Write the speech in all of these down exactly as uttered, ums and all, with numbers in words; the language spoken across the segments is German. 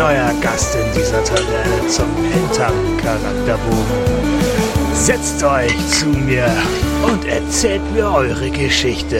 euer Gast in dieser Taverne zum hinteren Charakterbogen. Setzt euch zu mir und erzählt mir eure Geschichte.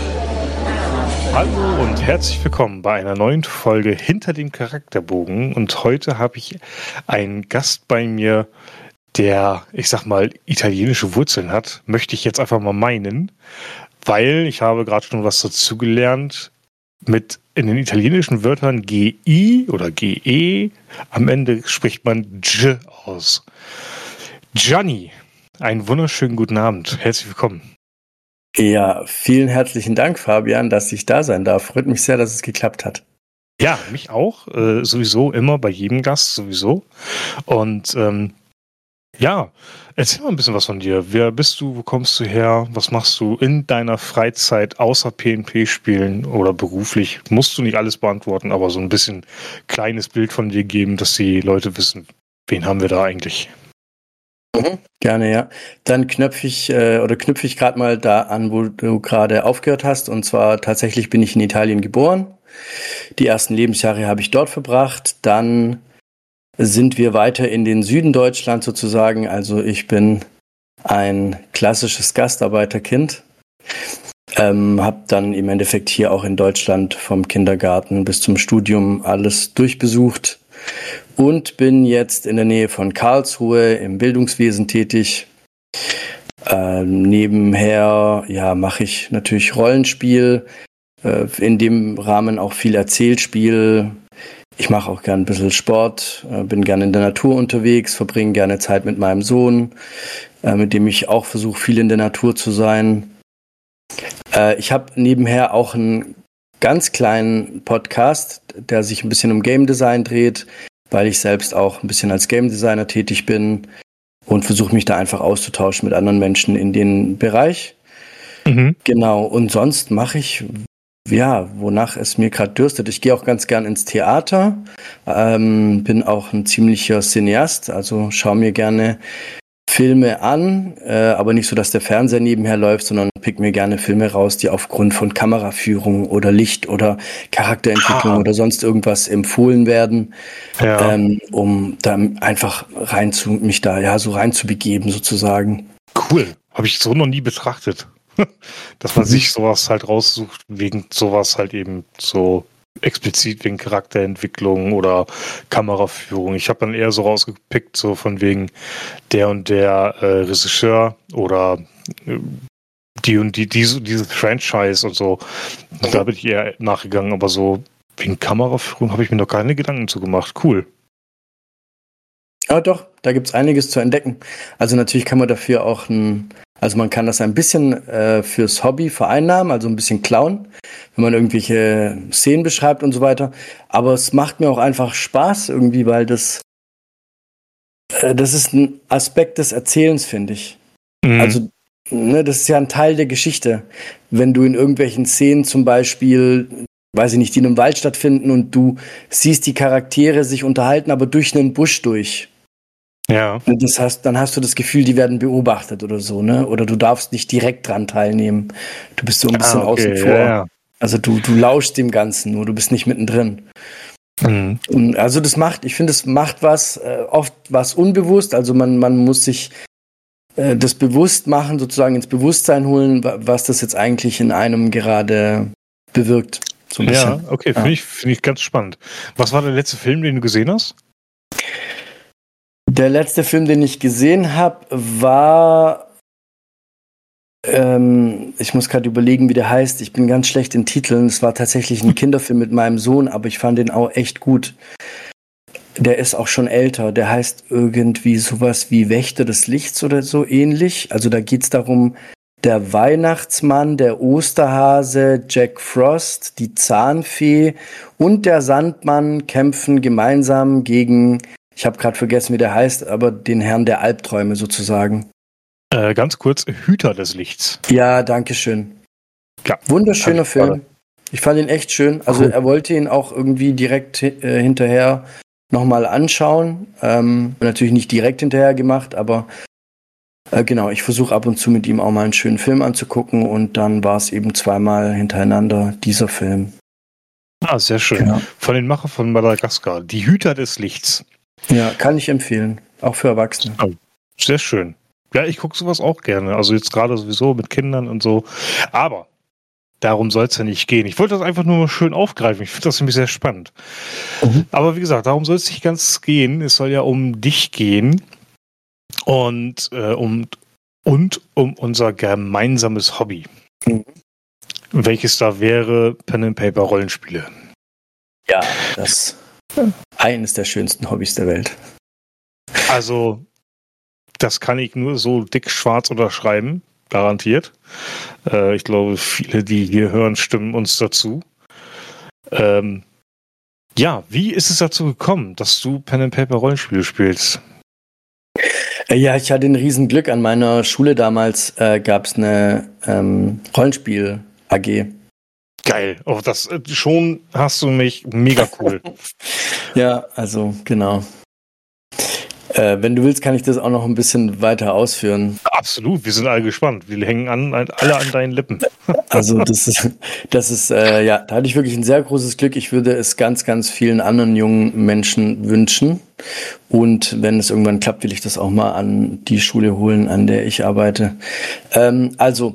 Hallo und herzlich willkommen bei einer neuen Folge Hinter dem Charakterbogen. Und heute habe ich einen Gast bei mir, der, ich sag mal, italienische Wurzeln hat. Möchte ich jetzt einfach mal meinen, weil ich habe gerade schon was dazu gelernt. Mit in den italienischen Wörtern G I oder G E, am Ende spricht man G aus. Gianni, einen wunderschönen guten Abend. Herzlich willkommen. Ja, vielen herzlichen Dank, Fabian, dass ich da sein darf. Freut mich sehr, dass es geklappt hat. Ja, mich auch. Äh, sowieso, immer bei jedem Gast sowieso. Und ähm, ja, erzähl mal ein bisschen was von dir. Wer bist du? Wo kommst du her? Was machst du in deiner Freizeit außer P N P-Spielen oder beruflich? Musst du nicht alles beantworten, aber so ein bisschen kleines Bild von dir geben, dass die Leute wissen, wen haben wir da eigentlich? Mhm, gerne, ja. Dann knöpfe ich äh, oder knüpfe ich gerade mal da an, wo du gerade aufgehört hast. Und zwar tatsächlich bin ich in Italien geboren. Die ersten Lebensjahre habe ich dort verbracht. Dann sind wir weiter in den Süden Deutschlands sozusagen. Also ich bin ein klassisches Gastarbeiterkind. Ähm, habe dann im Endeffekt hier auch in Deutschland vom Kindergarten bis zum Studium alles durchbesucht. Und bin jetzt in der Nähe von Karlsruhe im Bildungswesen tätig. Ähm, nebenher ja, mache ich natürlich Rollenspiel, äh, in dem Rahmen auch viel Erzählspiel. Ich mache auch gerne ein bisschen Sport, äh, bin gerne in der Natur unterwegs, verbringe gerne Zeit mit meinem Sohn, äh, mit dem ich auch versuche, viel in der Natur zu sein. Äh, ich habe nebenher auch einen ganz kleinen Podcast, der sich ein bisschen um Game Design dreht, weil ich selbst auch ein bisschen als Game Designer tätig bin und versuche mich da einfach auszutauschen mit anderen Menschen in dem Bereich. Mhm. Genau, und sonst mache ich, ja, wonach es mir gerade dürstet. Ich gehe auch ganz gern ins Theater, ähm, bin auch ein ziemlicher Cineast, also schaue mir gerne Filme an, äh, aber nicht so, dass der Fernseher nebenher läuft, sondern pick mir gerne Filme raus, die aufgrund von Kameraführung oder Licht oder Charakterentwicklung ah. oder sonst irgendwas empfohlen werden, ja. ähm, um da einfach rein zu, mich da ja so reinzubegeben sozusagen. Cool, habe ich so noch nie betrachtet, dass man mhm. sich sowas halt raussucht, wegen sowas halt eben so explizit wegen Charakterentwicklung oder Kameraführung. Ich habe dann eher so rausgepickt, so von wegen der und der äh, Regisseur oder äh, die und die, diese, dieses Franchise und so. Und da bin ich eher nachgegangen, aber so wegen Kameraführung habe ich mir noch keine Gedanken zu gemacht. Cool. Ja, doch, da gibt's einiges zu entdecken. Also natürlich kann man dafür auch ein, also man kann das ein bisschen äh, fürs Hobby vereinnahmen, also ein bisschen klauen, wenn man irgendwelche Szenen beschreibt und so weiter. Aber es macht mir auch einfach Spaß irgendwie, weil das, äh, das ist ein Aspekt des Erzählens, finde ich. Mhm. Also, ne, das ist ja ein Teil der Geschichte. Wenn du in irgendwelchen Szenen zum Beispiel, weiß ich nicht, die in einem Wald stattfinden und du siehst die Charaktere sich unterhalten, aber durch einen Busch durch. Ja. Und das heißt, dann hast du das Gefühl, die werden beobachtet oder so, ne? Oder du darfst nicht direkt dran teilnehmen. Du bist so ein bisschen ah, okay. außen vor. Ja, ja. Also du, du lauschst dem Ganzen, nur du bist nicht mittendrin. Mhm. Und also das macht, ich finde, es macht was, äh, oft was unbewusst. Also man, man muss sich äh, das bewusst machen, sozusagen ins Bewusstsein holen, was das jetzt eigentlich in einem gerade bewirkt. So ein bisschen. Ja, okay, finde ja. ich, finde ich ganz spannend. Was war der letzte Film, den du gesehen hast? Der letzte Film, den ich gesehen habe, war, ähm, ich muss gerade überlegen, wie der heißt. Ich bin ganz schlecht in Titeln. Es war tatsächlich ein Kinderfilm mit meinem Sohn, aber ich fand den auch echt gut. Der ist auch schon älter. Der heißt irgendwie sowas wie Wächter des Lichts oder so ähnlich. Also da geht's darum, der Weihnachtsmann, der Osterhase, Jack Frost, die Zahnfee und der Sandmann kämpfen gemeinsam gegen, ich habe gerade vergessen, wie der heißt, aber den Herrn der Albträume sozusagen. Äh, ganz kurz, Hüter des Lichts. Ja, danke schön. Ja, wunderschöner Film. Gerade. Ich fand ihn echt schön. Also cool. Er wollte ihn auch irgendwie direkt äh, hinterher nochmal anschauen. Ähm, natürlich nicht direkt hinterher gemacht, aber äh, genau, ich versuche ab und zu mit ihm auch mal einen schönen Film anzugucken und dann war es eben zweimal hintereinander dieser Film. Ah, sehr schön. Genau. Von den Machern von Madagaskar, die Hüter des Lichts. Ja, kann ich empfehlen. Auch für Erwachsene. Oh, sehr schön. Ja, ich gucke sowas auch gerne. Also jetzt gerade sowieso mit Kindern und so. Aber darum soll es ja nicht gehen. Ich wollte das einfach nur mal schön aufgreifen. Ich finde das nämlich sehr spannend. Mhm. Aber wie gesagt, darum soll es nicht ganz gehen. Es soll ja um dich gehen und äh, um und um unser gemeinsames Hobby. Mhm. Welches da wäre Pen and Paper Rollenspiele. Ja, das eines der schönsten Hobbys der Welt. Also, das kann ich nur so dick schwarz unterschreiben, garantiert. Äh, ich glaube, viele, die hier hören, stimmen uns dazu. Ähm, ja, wie ist es dazu gekommen, dass du Pen and Paper Rollenspiele spielst? Ja, ich hatte ein Riesenglück. An meiner Schule damals äh, gab es eine ähm, Rollenspiel-A G. Geil. Oh, das äh, schon hast du mich mega cool. Ja, also genau. Äh, wenn du willst, kann ich das auch noch ein bisschen weiter ausführen. Absolut, wir sind alle gespannt. Wir hängen an, alle an deinen Lippen. Also das ist, das ist, äh, ja, da hatte ich wirklich ein sehr großes Glück. Ich würde es ganz, ganz vielen anderen jungen Menschen wünschen. Und wenn es irgendwann klappt, will ich das auch mal an die Schule holen, an der ich arbeite. Ähm, also,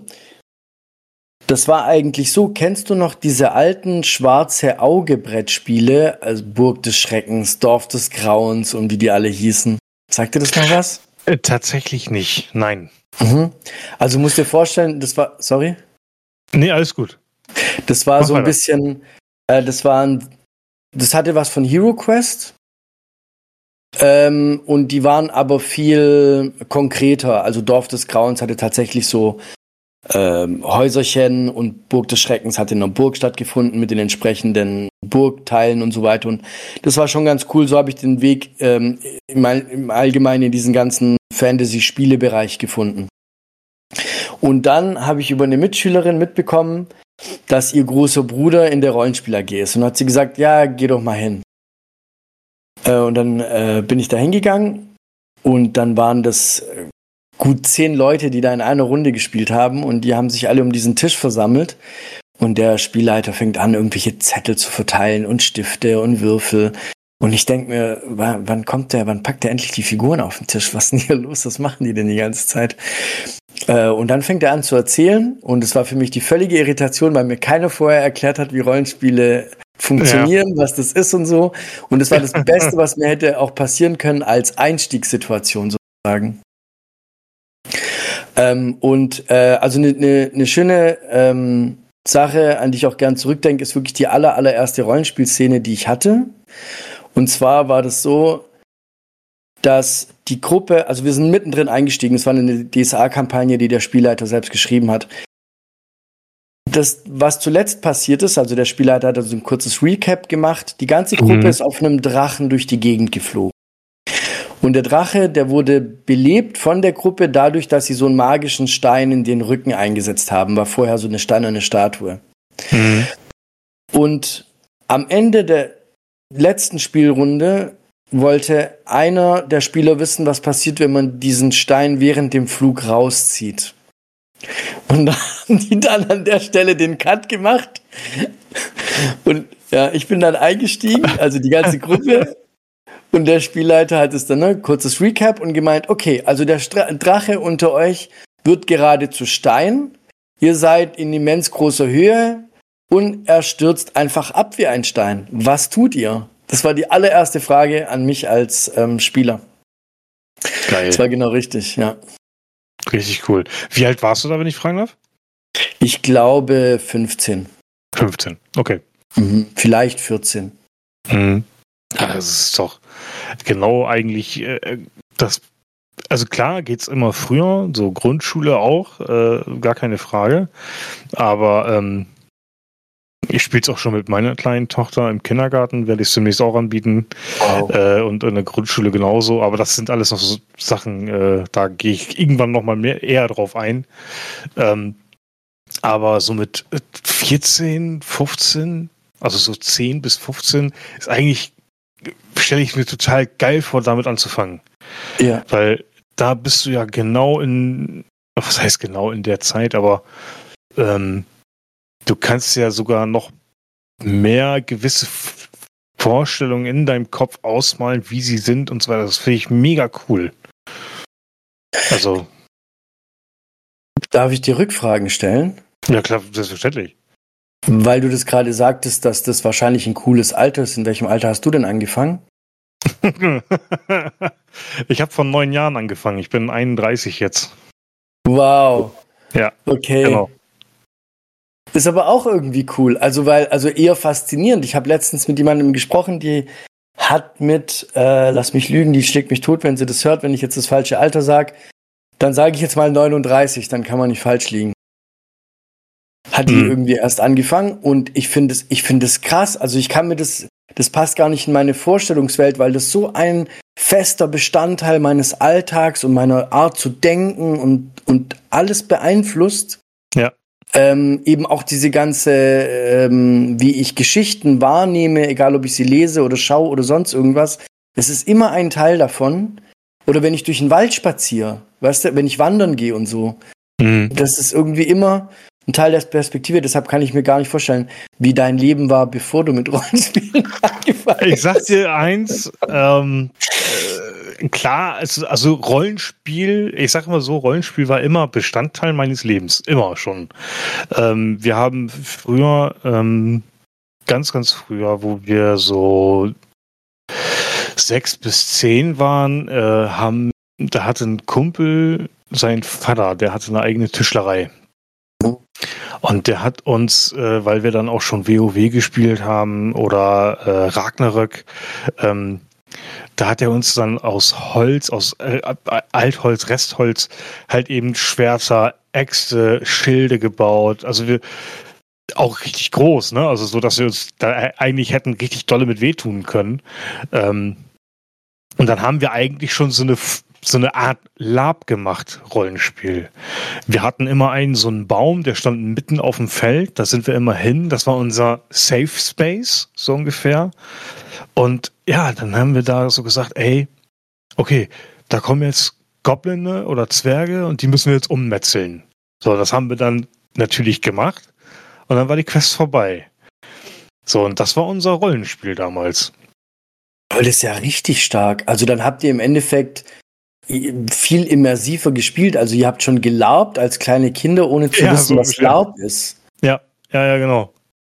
das war eigentlich so, kennst du noch diese alten schwarze Auge-Brettspiele, also Burg des Schreckens, Dorf des Grauens und wie die alle hießen? Sagt dir das noch was? Äh, tatsächlich nicht, nein. Mhm. Also musst dir vorstellen, das war, sorry? Nee, alles gut. Das war Mach so ein weiter. bisschen, äh, das war ein, das hatte was von Hero Quest. Ähm, und die waren aber viel konkreter. Also Dorf des Grauens hatte tatsächlich so ähm, Häuserchen und Burg des Schreckens hat in einer Burg stattgefunden mit den entsprechenden Burgteilen und so weiter. Und das war schon ganz cool. So habe ich den Weg ähm, im, All- im Allgemeinen in diesen ganzen Fantasy-Spielebereich gefunden. Und dann habe ich über eine Mitschülerin mitbekommen, dass ihr großer Bruder in der Rollenspiel-A G ist. Und hat sie gesagt, ja, geh doch mal hin. Äh, und dann äh, bin ich da hingegangen und dann waren das äh, gut zehn Leute, die da in einer Runde gespielt haben und die haben sich alle um diesen Tisch versammelt und der Spielleiter fängt an, irgendwelche Zettel zu verteilen und Stifte und Würfel. Und ich denke mir, wann, wann kommt der, wann packt der endlich die Figuren auf den Tisch? Was ist denn hier los? Was machen die denn die ganze Zeit? Äh, und dann fängt er an zu erzählen und es war für mich die völlige Irritation, weil mir keiner vorher erklärt hat, wie Rollenspiele funktionieren, ja. was das ist und so. Und es war das Beste, was mir hätte auch passieren können als Einstiegssituation sozusagen. Ähm, und äh, also eine ne, ne schöne ähm, Sache, an die ich auch gern zurückdenke, ist wirklich die aller, allererste Rollenspielszene, die ich hatte. Und zwar war das so, dass die Gruppe, also wir sind mittendrin eingestiegen, es war eine D S A-Kampagne, die der Spielleiter selbst geschrieben hat. Das, was zuletzt passiert ist, also der Spielleiter hat also ein kurzes Recap gemacht, die ganze Gruppe mhm. ist auf einem Drachen durch die Gegend geflogen. Und der Drache, der wurde belebt von der Gruppe dadurch, dass sie so einen magischen Stein in den Rücken eingesetzt haben, war vorher so eine steinerne Statue. Mhm. Und am Ende der letzten Spielrunde wollte einer der Spieler wissen, was passiert, wenn man diesen Stein während dem Flug rauszieht. Und da haben die dann an der Stelle den Cut gemacht. Und ja, ich bin dann eingestiegen, also die ganze Gruppe. Und der Spielleiter hat es dann, ne, kurzes Recap und gemeint, okay, also der Stra- Drache unter euch wird gerade zu Stein. Ihr seid in immens großer Höhe und er stürzt einfach ab wie ein Stein. Was tut ihr? Das war die allererste Frage an mich als ähm, Spieler. Geil. Das war genau richtig, ja. Richtig cool. Wie alt warst du da, wenn ich fragen darf? Ich glaube fünfzehn. fünfzehn, okay. Mhm. Vielleicht vierzehn. Mhm. Ja, das ist doch genau eigentlich äh, das. Also klar geht's immer früher, so Grundschule auch, äh, gar keine Frage. Aber ähm, ich spiele es auch schon mit meiner kleinen Tochter im Kindergarten, werde ich es demnächst auch anbieten. Wow. Äh, und in der Grundschule genauso. Aber das sind alles noch so Sachen, äh, da gehe ich irgendwann noch mal mehr eher drauf ein. Ähm, aber so mit vierzehn, fünfzehn, also so zehn bis fünfzehn, ist eigentlich, stelle ich mir total geil vor, damit anzufangen. Ja. Weil da bist du ja genau in, was heißt genau in der Zeit, aber ähm, du kannst ja sogar noch mehr gewisse F- Vorstellungen in deinem Kopf ausmalen, wie sie sind und so weiter. Das finde ich mega cool. Also. Darf ich dir Rückfragen stellen? Ja, klar, selbstverständlich. Weil du das gerade sagtest, dass das wahrscheinlich ein cooles Alter ist. In welchem Alter hast du denn angefangen? Ich habe vor neun Jahren angefangen. Ich bin einunddreißig jetzt. Wow. Ja. Okay. Genau. Ist aber auch irgendwie cool. Also, weil, also eher faszinierend. Ich habe letztens mit jemandem gesprochen, die hat mit, äh, lass mich lügen, die schlägt mich tot, wenn sie das hört, wenn ich jetzt das falsche Alter sage. Dann sage ich jetzt mal neununddreißig, dann kann man nicht falsch liegen. Hat die Mhm. irgendwie erst angefangen und ich finde es, ich finde es krass. Also ich kann mir das, das passt gar nicht in meine Vorstellungswelt, weil das so ein fester Bestandteil meines Alltags und meiner Art zu denken und, und alles beeinflusst. Ja. Ähm, eben auch diese ganze, ähm, wie ich Geschichten wahrnehme, egal ob ich sie lese oder schaue oder sonst irgendwas. Es ist immer ein Teil davon. Oder wenn ich durch den Wald spaziere, weißt du, wenn ich wandern gehe und so. Mhm. Das ist irgendwie immer ein Teil der Perspektive. Deshalb kann ich mir gar nicht vorstellen, wie dein Leben war, bevor du mit Rollenspielen angefangen hast. Ich sag dir eins, ähm, äh, klar, es, also Rollenspiel, ich sag mal so, Rollenspiel war immer Bestandteil meines Lebens, immer schon. Ähm, wir haben früher, ähm, ganz, ganz früher, wo wir so sechs bis zehn waren, äh, haben, da hatte ein Kumpel, sein Vater, der hatte eine eigene Tischlerei. Und der hat uns, äh, weil wir dann auch schon WoW gespielt haben oder äh, Ragnarök, ähm, da hat er uns dann aus Holz, aus äh, Altholz, Restholz, halt eben Schwerter, Äxte, Schilde gebaut. Also wir auch richtig groß, ne? Also so, dass wir uns da eigentlich hätten richtig dolle mit wehtun können. Ähm, und dann haben wir eigentlich schon so eine so eine Art Lab gemacht, Rollenspiel. Wir hatten immer einen, so einen Baum, der stand mitten auf dem Feld, da sind wir immer hin, das war unser Safe Space, so ungefähr. Und ja, dann haben wir da so gesagt, ey, okay, da kommen jetzt Gobline oder Zwerge und die müssen wir jetzt ummetzeln. So, das haben wir dann natürlich gemacht und dann war die Quest vorbei. So, und das war unser Rollenspiel damals. Aber das ist ja richtig stark. Also dann habt ihr im Endeffekt viel immersiver gespielt. Also ihr habt schon gelarpt als kleine Kinder, ohne zu Ja, wissen, so was ungefähr. LARP ist. Ja, ja, ja, genau.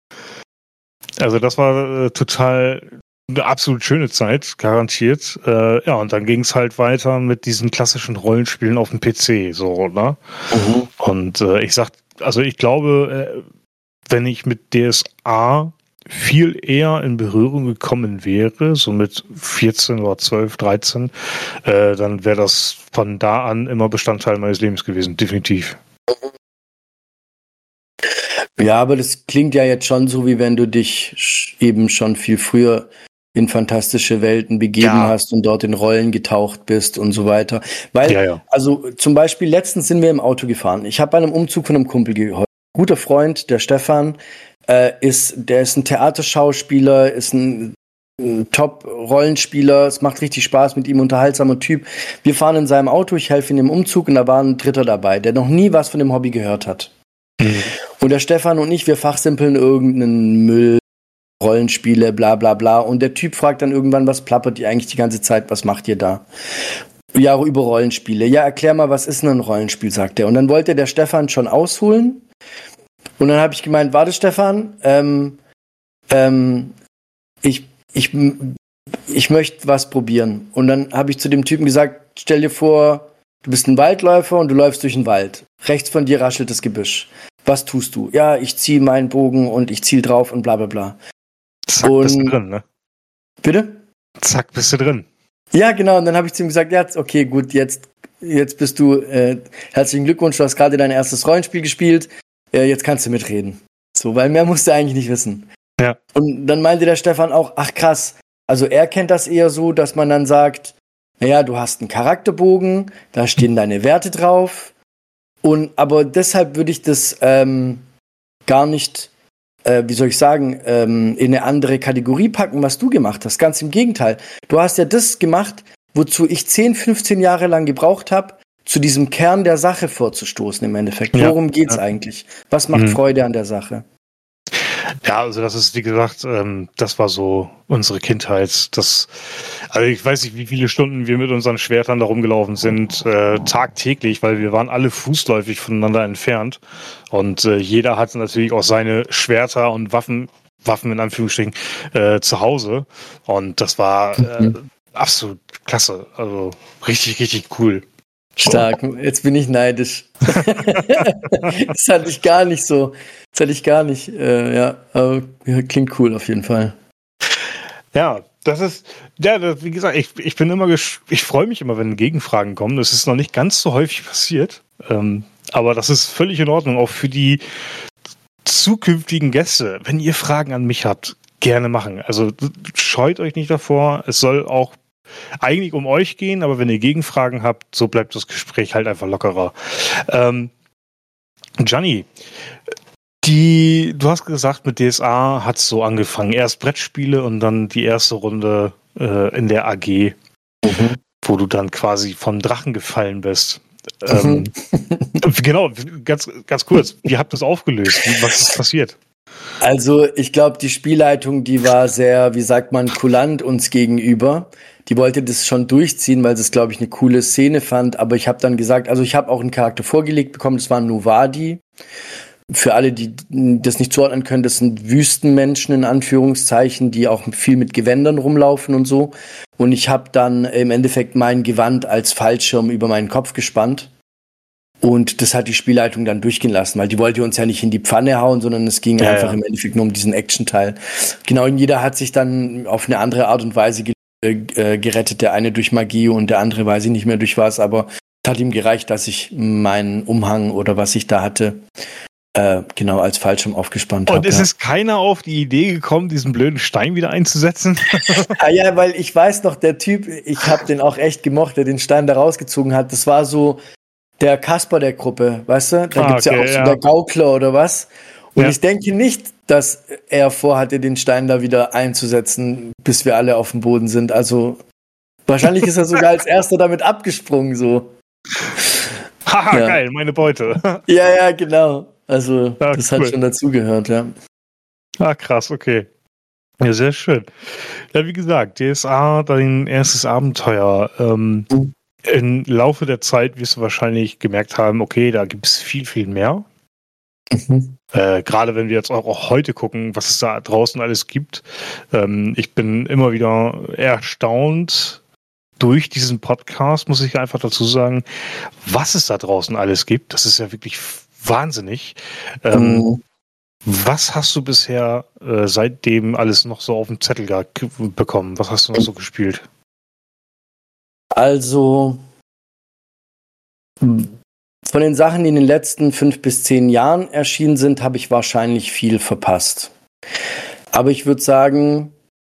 Also das war äh, total eine absolut schöne Zeit, garantiert. Äh, ja, und dann ging es halt weiter mit diesen klassischen Rollenspielen auf dem P C, so, ne? Mhm. Und äh, ich sag, also ich glaube, äh, wenn ich mit D S A viel eher in Berührung gekommen wäre, so mit vierzehn oder zwölf, dreizehn, äh, dann wäre das von da an immer Bestandteil meines Lebens gewesen, definitiv. Ja, aber das klingt ja jetzt schon so, wie wenn du dich eben schon viel früher in fantastische Welten begeben Ja. hast und dort in Rollen getaucht bist und so weiter. Weil, Ja, ja. also zum Beispiel letztens sind wir im Auto gefahren. Ich habe bei einem Umzug von einem Kumpel geholfen. Guter Freund, der Stefan, äh, ist, der ist ein Theaterschauspieler, ist ein, ein Top-Rollenspieler. Es macht richtig Spaß mit ihm, unterhaltsamer Typ. Wir fahren in seinem Auto, ich helfe ihm im Umzug und da war ein Dritter dabei, der noch nie was von dem Hobby gehört hat. Mhm. Und der Stefan und ich, wir fachsimpeln irgendeinen Müll, Rollenspiele, bla bla bla. Und der Typ fragt dann irgendwann, was plappert ihr eigentlich die ganze Zeit, was macht ihr da? Ja, über Rollenspiele. Ja, erklär mal, was ist denn ein Rollenspiel, sagt er. Und dann wollte der Stefan schon ausholen. Und dann habe ich gemeint, warte Stefan, ähm, ähm, ich, ich, ich möchte was probieren. Und dann habe ich zu dem Typen gesagt, stell dir vor, du bist ein Waldläufer und du läufst durch den Wald. Rechts von dir raschelt das Gebüsch. Was tust du? Ja, ich ziehe meinen Bogen und ich ziel drauf und bla bla bla. Zack, Und- bist du drin, ne? Bitte? Zack, bist du drin. Ja, genau. Und dann habe ich zu ihm gesagt, ja, okay, gut, jetzt, jetzt bist du, äh, herzlichen Glückwunsch, du hast gerade dein erstes Rollenspiel gespielt, äh, jetzt kannst du mitreden. So, weil mehr musst du eigentlich nicht wissen. Ja. Und dann meinte der Stefan auch, ach krass, also er kennt das eher so, dass man dann sagt, naja, du hast einen Charakterbogen, da stehen deine Werte drauf. Und aber deshalb würde ich das ähm, gar nicht, äh, wie soll ich sagen, ähm, in eine andere Kategorie packen, was du gemacht hast. Ganz im Gegenteil. Du hast ja das gemacht, wozu ich zehn, fünfzehn Jahre lang gebraucht habe, zu diesem Kern der Sache vorzustoßen im Endeffekt. Ja, Worum geht's ja. eigentlich? Was macht Mhm. Freude an der Sache? Ja, also das ist, wie gesagt, ähm, das war so unsere Kindheit. Das, also ich weiß nicht, wie viele Stunden wir mit unseren Schwertern da rumgelaufen sind, äh, tagtäglich, weil wir waren alle fußläufig voneinander entfernt. Und äh, jeder hatte natürlich auch seine Schwerter und Waffen, Waffen in Anführungsstrichen, äh, zu Hause. Und das war äh, absolut klasse. Also richtig, richtig cool. Stark, jetzt bin ich neidisch. Das hatte ich gar nicht so. Das hatte ich gar nicht. Äh, ja, aber ja, klingt cool auf jeden Fall. Ja, das ist, ja, das, wie gesagt, ich, ich bin immer, gesch- ich freue mich immer, wenn Gegenfragen kommen. Das ist noch nicht ganz so häufig passiert. Ähm, aber das ist völlig in Ordnung, auch für die zukünftigen Gäste. Wenn ihr Fragen an mich habt, gerne machen. Also scheut euch nicht davor. Es soll auch eigentlich um euch gehen, aber wenn ihr Gegenfragen habt, so bleibt das Gespräch halt einfach lockerer. Ähm, Gianni, die, du hast gesagt, mit D S A hat es so angefangen. Erst Brettspiele und dann die erste Runde äh, in der A G, mhm. wo du dann quasi vom Drachen gefallen bist. Ähm, genau, ganz, ganz kurz, wie habt ihr das aufgelöst? Was ist passiert? Also ich glaube, die Spielleitung, die war sehr, wie sagt man, kulant uns gegenüber. Die wollte das schon durchziehen, weil sie es, glaube ich, eine coole Szene fand. Aber ich habe dann gesagt, also ich habe auch einen Charakter vorgelegt bekommen, das war Novadi. Für alle, die das nicht zuordnen können, das sind Wüstenmenschen in Anführungszeichen, die auch viel mit Gewändern rumlaufen und so. Und ich habe dann im Endeffekt mein Gewand als Fallschirm über meinen Kopf gespannt. Und das hat die Spielleitung dann durchgehen lassen, weil die wollte uns ja nicht in die Pfanne hauen, sondern es ging ja, einfach ja. im Endeffekt nur um diesen Action-Teil. Genau, und jeder hat sich dann auf eine andere Art und Weise ge- äh, gerettet. Der eine durch Magie und der andere weiß ich nicht mehr durch was, aber es hat ihm gereicht, dass ich meinen Umhang oder was ich da hatte, äh, genau als Fallschirm aufgespannt habe. Und ist ja. es keiner auf die Idee gekommen, diesen blöden Stein wieder einzusetzen? ah, ja, weil ich weiß noch, der Typ, ich habe den auch echt gemocht, der den Stein da rausgezogen hat. Das war so der Kasper der Gruppe, weißt du? Da ah, gibt's okay, ja auch so ja. der Gaukler oder was. Und ja. ich denke nicht, dass er vorhatte, den Stein da wieder einzusetzen, bis wir alle auf dem Boden sind. Also wahrscheinlich ist er sogar als Erster damit abgesprungen, so. Haha, ja. geil, meine Beute. ja, ja, genau. Also ja, das cool. hat schon dazugehört, ja. Ah, krass, okay. Ja, sehr schön. Ja, wie gesagt, D S A, dein erstes Abenteuer. Ähm, mhm. Im Laufe der Zeit wirst du wahrscheinlich gemerkt haben, okay, da gibt es viel, viel mehr. Mhm. Äh, gerade wenn wir jetzt auch, auch heute gucken, was es da draußen alles gibt. Ähm, ich bin immer wieder erstaunt durch diesen Podcast, muss ich einfach dazu sagen, was es da draußen alles gibt. Das ist ja wirklich wahnsinnig. Ähm, mhm. Was hast du bisher äh, seitdem alles noch so auf dem Zettel ge- bekommen? Was hast du noch so gespielt? Also, von den Sachen, die in den letzten fünf bis zehn Jahren erschienen sind, habe ich wahrscheinlich viel verpasst. Aber ich würde sagen,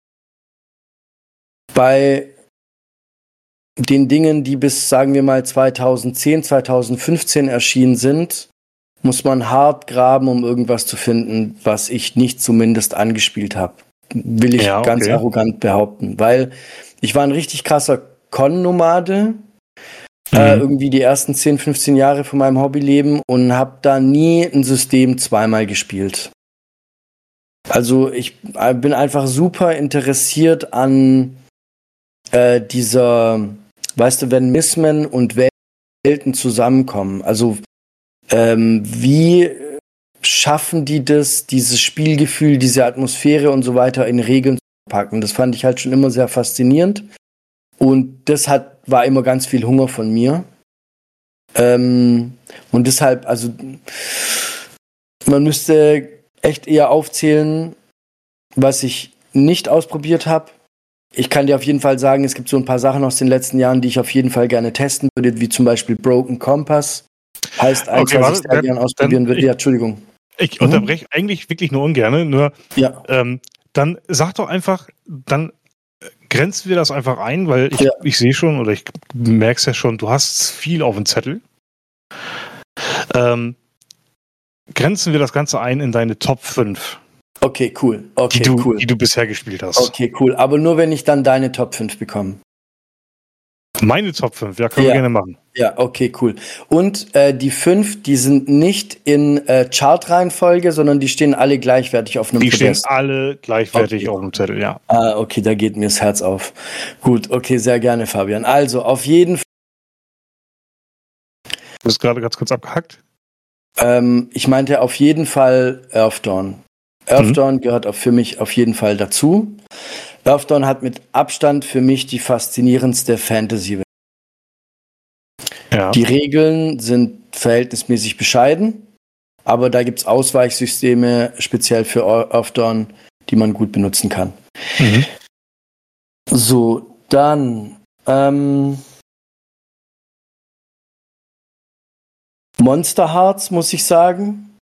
bei den Dingen, die bis, sagen wir mal, zweitausendzehn, zweitausendfünfzehn erschienen sind, muss man hart graben, um irgendwas zu finden, was ich nicht zumindest angespielt habe. Will ich ja, okay. ganz arrogant behaupten. Weil ich war ein richtig krasser Con-Nomade, mhm. äh, irgendwie die ersten zehn, fünfzehn Jahre von meinem Hobbyleben und habe da nie ein System zweimal gespielt. Also ich bin einfach super interessiert an äh, dieser, weißt du, wenn Mismen und Welten zusammenkommen. Also ähm, wie schaffen die das, dieses Spielgefühl, diese Atmosphäre und so weiter in Regeln zu packen? Das fand ich halt schon immer sehr faszinierend. Und das hat, war immer ganz viel Hunger von mir. Ähm, und deshalb, also, man müsste echt eher aufzählen, was ich nicht ausprobiert habe. Ich kann dir auf jeden Fall sagen, es gibt so ein paar Sachen aus den letzten Jahren, die ich auf jeden Fall gerne testen würde, wie zum Beispiel Broken Compass. Heißt eins, okay, was ich sehr gerne ausprobieren würde. Ja, Entschuldigung. Ich mhm. unterbreche eigentlich wirklich nur ungern, nur ja. ähm, dann sag doch einfach, dann grenzen wir das einfach ein, weil ich, ja. ich sehe schon, oder ich merke es ja schon, du hast viel auf dem Zettel. Ähm, grenzen wir das Ganze ein in deine Top fünf. Okay, cool. Okay, die du, cool. die du bisher gespielt hast. Okay, cool. Aber nur, wenn ich dann deine Top fünf bekomme. Meine Top fünf, ja, können Ja. wir gerne machen. Ja, okay, cool. Und äh, die fünf, die sind nicht in äh, Chart-Reihenfolge, sondern die stehen alle gleichwertig auf einem Die stehen Podest. alle gleichwertig Okay. auf dem Zettel, ja. Ah, okay, da geht mir das Herz auf. Gut, okay, sehr gerne, Fabian. Also, auf jeden Fall, Du bist gerade ganz kurz abgehackt. ähm, ich meinte auf jeden Fall Earthdawn. Earthdawn gehört auch für mich auf jeden Fall dazu. Earthdawn hat mit Abstand für mich die faszinierendste Fantasy. Ja. Die Regeln sind verhältnismäßig bescheiden, aber da gibt's Ausweichsysteme speziell für Earthdawn, die man gut benutzen kann. Mhm. So, dann ähm, Monster Hearts, muss ich sagen.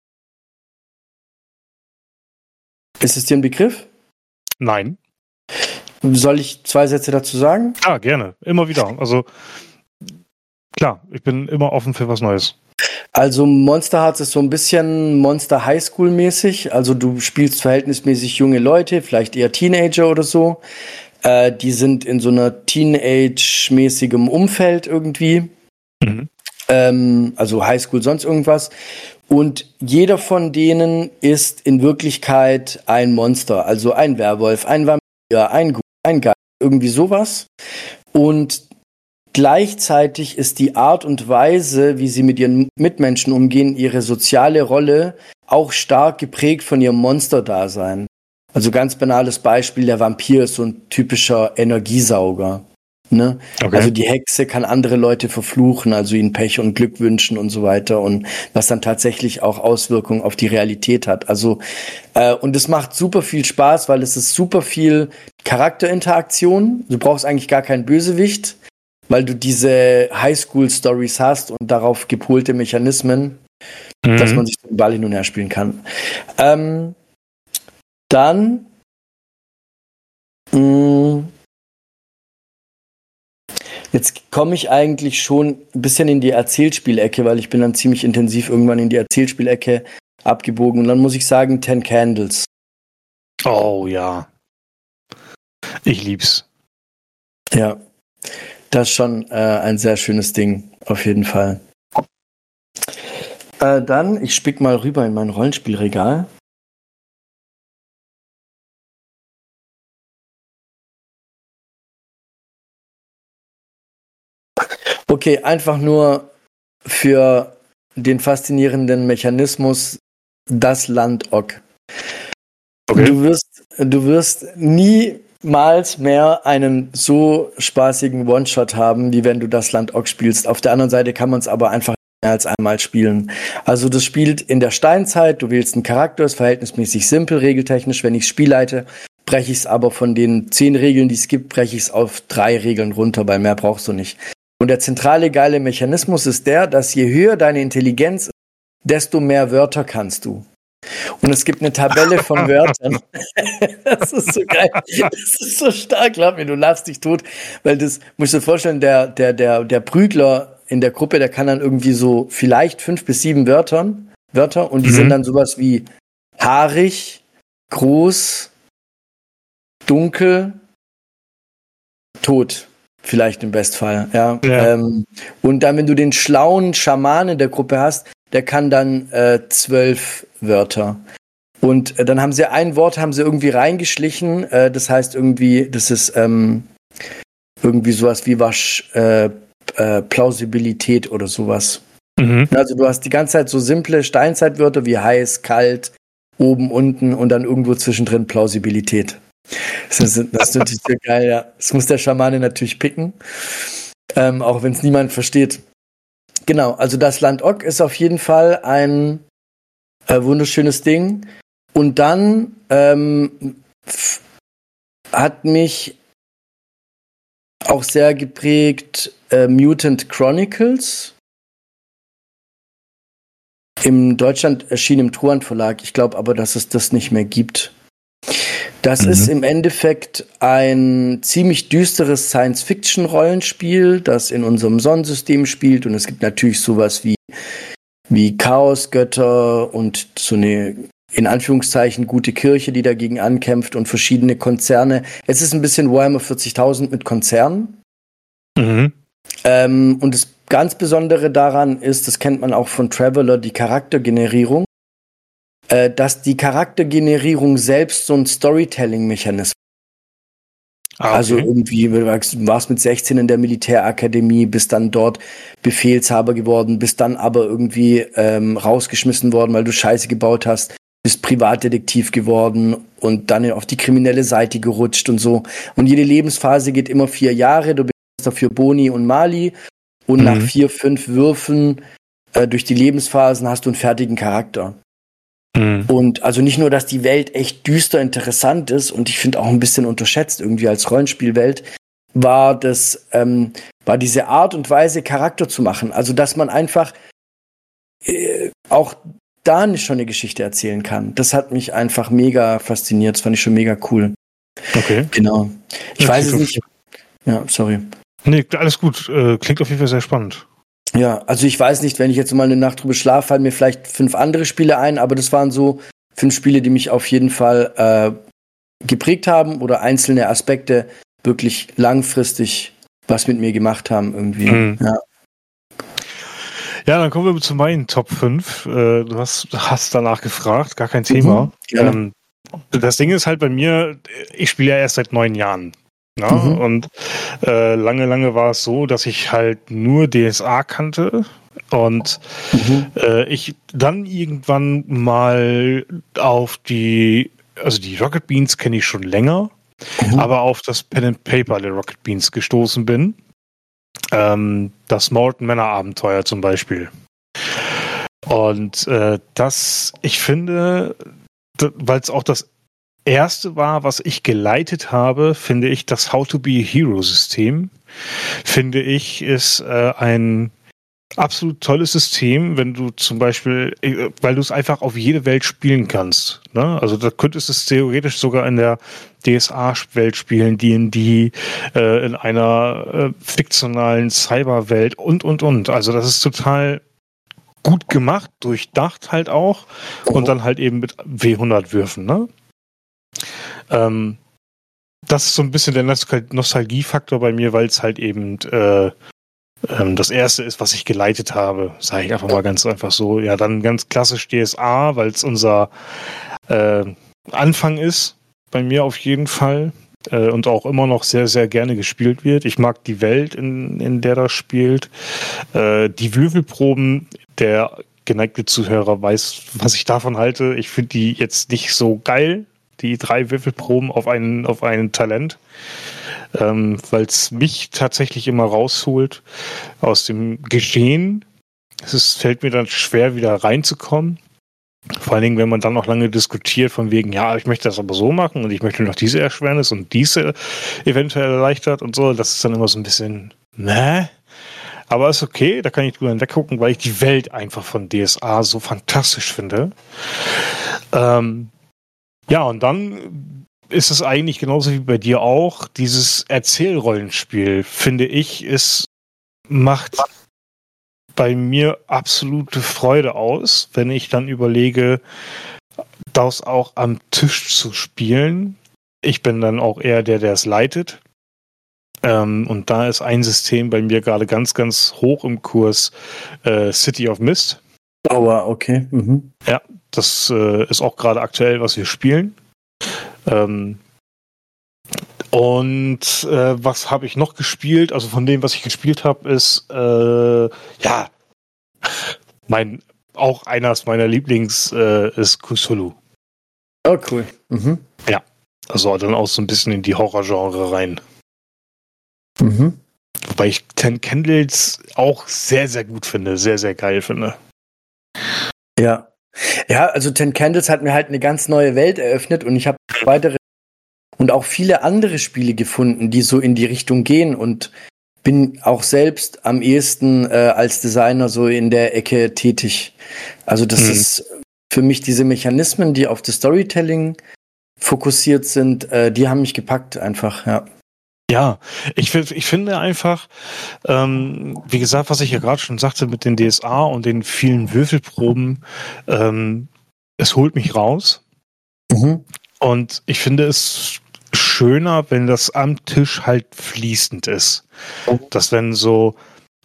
Ist es dir ein Begriff? Nein. Soll ich zwei Sätze dazu sagen? Ah, gerne. Immer wieder. Also, klar, ich bin immer offen für was Neues. Also Monster Hearts ist so ein bisschen Monster High School mäßig. Also du spielst verhältnismäßig junge Leute, vielleicht eher Teenager oder so. Äh, die sind in so einer Teenage-mäßigem Umfeld irgendwie. Mhm. Ähm, also High School, sonst irgendwas. Und jeder von denen ist in Wirklichkeit ein Monster. Also ein Werwolf, ein Vampir, ein Ghoul, ein Geist, irgendwie sowas. Und gleichzeitig ist die Art und Weise, wie sie mit ihren Mitmenschen umgehen, ihre soziale Rolle auch stark geprägt von ihrem Monsterdasein. Also ganz banales Beispiel, der Vampir ist so ein typischer Energiesauger. Ne? Okay. Also die Hexe kann andere Leute verfluchen, also ihnen Pech und Glück wünschen und so weiter, und was dann tatsächlich auch Auswirkungen auf die Realität hat. Also äh, und es macht super viel Spaß, weil es ist super viel Charakterinteraktion. Du brauchst eigentlich gar keinen Bösewicht, weil du diese Highschool-Stories hast und darauf gepolte Mechanismen, Mhm. dass man sich den Ball hin und her spielen kann. Ähm, dann mh, jetzt komme ich eigentlich schon ein bisschen in die Erzählspielecke, weil ich bin dann ziemlich intensiv irgendwann in die Erzählspielecke abgebogen. Und dann muss ich sagen, Ten Candles. Oh ja. Ich lieb's. Ja, das ist schon äh, ein sehr schönes Ding, auf jeden Fall. Äh, dann, ich spick mal rüber in mein Rollenspielregal. Okay, einfach nur für den faszinierenden Mechanismus das Land Ock. Okay. Du wirst, du wirst niemals mehr einen so spaßigen One-Shot haben, wie wenn du das Land Ock spielst. Auf der anderen Seite kann man es aber einfach mehr als einmal spielen. Also das spielt in der Steinzeit, du wählst einen Charakter, ist verhältnismäßig simpel, regeltechnisch. Wenn ich Spiel leite, breche ich es aber von den zehn Regeln, die es gibt, breche ich es auf drei Regeln runter, weil mehr brauchst du nicht. Und der zentrale geile Mechanismus ist der, dass je höher deine Intelligenz ist, desto mehr Wörter kannst du. Und es gibt eine Tabelle von Wörtern. Das ist so geil. Das ist so stark, glaub mir, du lachst dich tot. Weil das, musst du dir vorstellen, der, der, der, der Prügler in der Gruppe, der kann dann irgendwie so vielleicht fünf bis sieben Wörtern, Wörter, und die Mhm. sind dann sowas wie haarig, groß, dunkel, tot. Vielleicht im Bestfall, ja. Ja. Ähm, und dann, wenn du den schlauen Schaman in der Gruppe hast, der kann dann äh, zwölf Wörter. Und äh, dann haben sie ein Wort, haben sie irgendwie reingeschlichen, äh, das heißt irgendwie, das ist ähm, irgendwie sowas wie Wasch, äh, äh, Plausibilität oder sowas. Mhm. Also du hast die ganze Zeit so simple Steinzeitwörter wie heiß, kalt, oben, unten und dann irgendwo zwischendrin Plausibilität. Das ist, das ist natürlich sehr geil, ja. Das muss der Schamane natürlich picken, ähm, auch wenn es niemand versteht. Genau, also das Land Ock ist auf jeden Fall ein äh, wunderschönes Ding. Und dann ähm, f- hat mich auch sehr geprägt äh, Mutant Chronicles. In Deutschland erschien im Truant Verlag. Ich glaube aber, dass es das nicht mehr gibt. Das Mhm. ist im Endeffekt ein ziemlich düsteres Science-Fiction-Rollenspiel, das in unserem Sonnensystem spielt. Und es gibt natürlich sowas wie, wie Chaosgötter und so eine, in Anführungszeichen, gute Kirche, die dagegen ankämpft, und verschiedene Konzerne. Es ist ein bisschen Warhammer vierzigtausend mit Konzernen. Mhm. Ähm, und das ganz Besondere daran ist, das kennt man auch von Traveler, die Charaktergenerierung, äh, dass die Charaktergenerierung selbst so ein Storytelling-Mechanismus. Ah, okay. Also irgendwie, du warst mit sechzehn in der Militärakademie, bist dann dort Befehlshaber geworden, bist dann aber irgendwie ähm, rausgeschmissen worden, weil du Scheiße gebaut hast, bist Privatdetektiv geworden und dann auf die kriminelle Seite gerutscht und so. Und jede Lebensphase geht immer vier Jahre, du bist dafür Boni und Mali und Mhm. nach vier, fünf Würfen äh, durch die Lebensphasen hast du einen fertigen Charakter. Mhm. Und also nicht nur, dass die Welt echt düster interessant ist und ich finde auch ein bisschen unterschätzt irgendwie als Rollenspielwelt, war das, ähm, war diese Art und Weise, Charakter zu machen. Also, dass man einfach äh, auch da schon eine Geschichte erzählen kann. Das hat mich einfach mega fasziniert. Das fand ich schon mega cool. Okay. Genau. Ich Ja, weiß es klingt nicht. Ja, sorry. Nee, alles gut. Äh, klingt auf jeden Fall sehr spannend. Ja, also ich weiß nicht, wenn ich jetzt mal eine Nacht drüber schlafe, fallen mir vielleicht fünf andere Spiele ein, aber das waren so fünf Spiele, die mich auf jeden Fall äh, geprägt haben oder einzelne Aspekte wirklich langfristig was mit mir gemacht haben irgendwie. Mhm. Ja. Ja, dann kommen wir zu meinen Top fünf. Äh, du hast, hast danach gefragt, gar kein Thema. Mhm, gerne. ähm, das Ding ist halt bei mir, ich spiele ja erst seit neun Jahren. Ja? Mhm. Und äh, lange, lange war es so, dass ich halt nur D S A kannte und Mhm. äh, ich dann irgendwann mal auf die, also die Rocket Beans kenne ich schon länger, Mhm. aber auf das Pen and Paper der Rocket Beans gestoßen bin. Ähm, das Morton Manor Abenteuer zum Beispiel. Und äh, das, ich finde, weil es auch das erste war, was ich geleitet habe, finde ich, das How to be a Hero System, finde ich, ist äh, ein absolut tolles System, wenn du zum Beispiel, äh, weil du es einfach auf jede Welt spielen kannst. Ne? Also da könntest du es theoretisch sogar in der D S A-Welt spielen, D und D, äh, in einer äh, fiktionalen Cyberwelt und, und, und. Also das ist total gut gemacht, durchdacht halt auch und dann halt eben mit W hundert Würfen, ne? Ähm, das ist so ein bisschen der Nostal- Nostalgiefaktor bei mir, weil es halt eben äh, ähm, das erste ist, was ich geleitet habe, sage ich einfach mal ganz einfach so. Ja, dann ganz klassisch D S A, weil es unser äh, Anfang ist, bei mir auf jeden Fall. Äh, und auch immer noch sehr, sehr gerne gespielt wird. Ich mag die Welt, in, in der das spielt. Äh, die Würfelproben, der geneigte Zuhörer weiß, was ich davon halte. Ich finde die jetzt nicht so geil, die drei Würfelproben auf einen, auf ein Talent, ähm, weil es mich tatsächlich immer rausholt aus dem Geschehen. Es ist, fällt mir dann schwer, wieder reinzukommen. Vor allen Dingen, wenn man dann noch lange diskutiert von wegen, ja, ich möchte das aber so machen und ich möchte noch diese Erschwernis und diese eventuell erleichtert und so. Das ist dann immer so ein bisschen, ne? Aber ist okay, da kann ich drüber hinweggucken, weil ich die Welt einfach von D S A so fantastisch finde. Ähm, ja, und dann ist es eigentlich genauso wie bei dir auch, dieses Erzählrollenspiel, finde ich, es macht bei mir absolute Freude aus, wenn ich dann überlege, das auch am Tisch zu spielen. Ich bin dann auch eher der, der es leitet. Ähm, und da ist ein System bei mir gerade ganz, ganz hoch im Kurs, äh, City of Mist. Aua, okay. Mhm. Ja, das äh, ist auch gerade aktuell, was wir spielen. Ähm, und äh, was habe ich noch gespielt? Also von dem, was ich gespielt habe, ist äh, ja mein auch einer meiner Lieblings äh, ist Cthulhu. Oh, cool. Mhm. Ja, also dann auch so ein bisschen in die Horrorgenre rein. Mhm. Wobei ich Ten Candles auch sehr, sehr gut finde, sehr, sehr geil finde. Ja. Ja, also Ten Candles hat mir halt eine ganz neue Welt eröffnet und ich habe weitere und auch viele andere Spiele gefunden, die so in die Richtung gehen und bin auch selbst am ehesten äh, als Designer so in der Ecke tätig. Also das Mhm. ist für mich diese Mechanismen, die auf das Storytelling fokussiert sind, äh, die haben mich gepackt einfach, ja. Ja, ich, fi- ich finde einfach, ähm, wie gesagt, was ich ja gerade schon sagte mit den D S A und den vielen Würfelproben, ähm, es holt mich raus. Mhm. Und ich finde es schöner, wenn das am Tisch halt fließend ist. Dass wenn so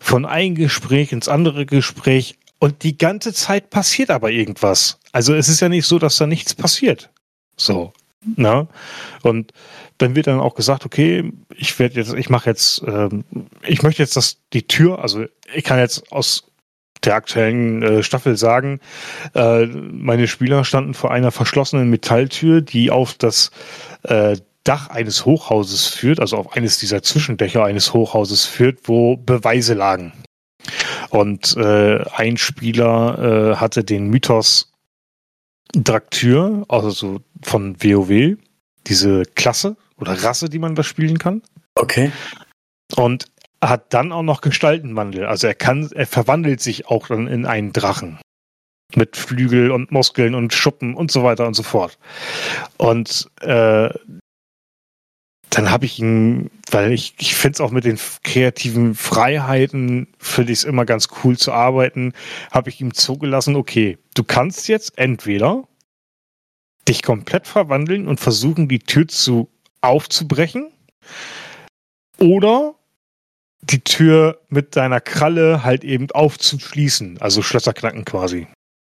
von einem Gespräch ins andere Gespräch und die ganze Zeit passiert aber irgendwas. Also es ist ja nicht so, dass da nichts passiert. So, ne? Und dann wird dann auch gesagt, okay, ich werde jetzt, ich mache jetzt, ähm, ich möchte jetzt, dass die Tür, also ich kann jetzt aus der aktuellen äh, Staffel sagen, äh, meine Spieler standen vor einer verschlossenen Metalltür, die auf das äh, Dach eines Hochhauses führt, also auf eines dieser Zwischendächer eines Hochhauses führt, wo Beweise lagen. Und äh, ein Spieler äh, hatte den Mythos Draktyr, also so von WoW, diese Klasse oder Rasse, die man da spielen kann. Okay. Und hat dann auch noch Gestaltenwandel. Also er kann, er verwandelt sich auch dann in einen Drachen. Mit Flügel und Muskeln und Schuppen und so weiter und so fort. Und äh, dann habe ich ihn, weil ich, ich finde es auch mit den kreativen Freiheiten, finde ich es immer ganz cool zu arbeiten, habe ich ihm zugelassen, okay, du kannst jetzt entweder dich komplett verwandeln und versuchen, die Tür zu aufzubrechen, oder die Tür mit deiner Kralle halt eben aufzuschließen, also Schlösser knacken quasi.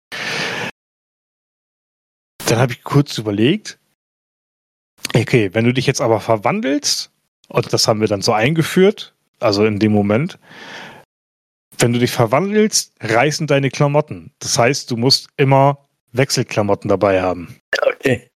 Dann habe ich kurz überlegt, okay, wenn du dich jetzt aber verwandelst, und das haben wir dann so eingeführt, also in dem Moment, wenn du dich verwandelst, reißen deine Klamotten. Das heißt, du musst immer Wechselklamotten dabei haben. Okay.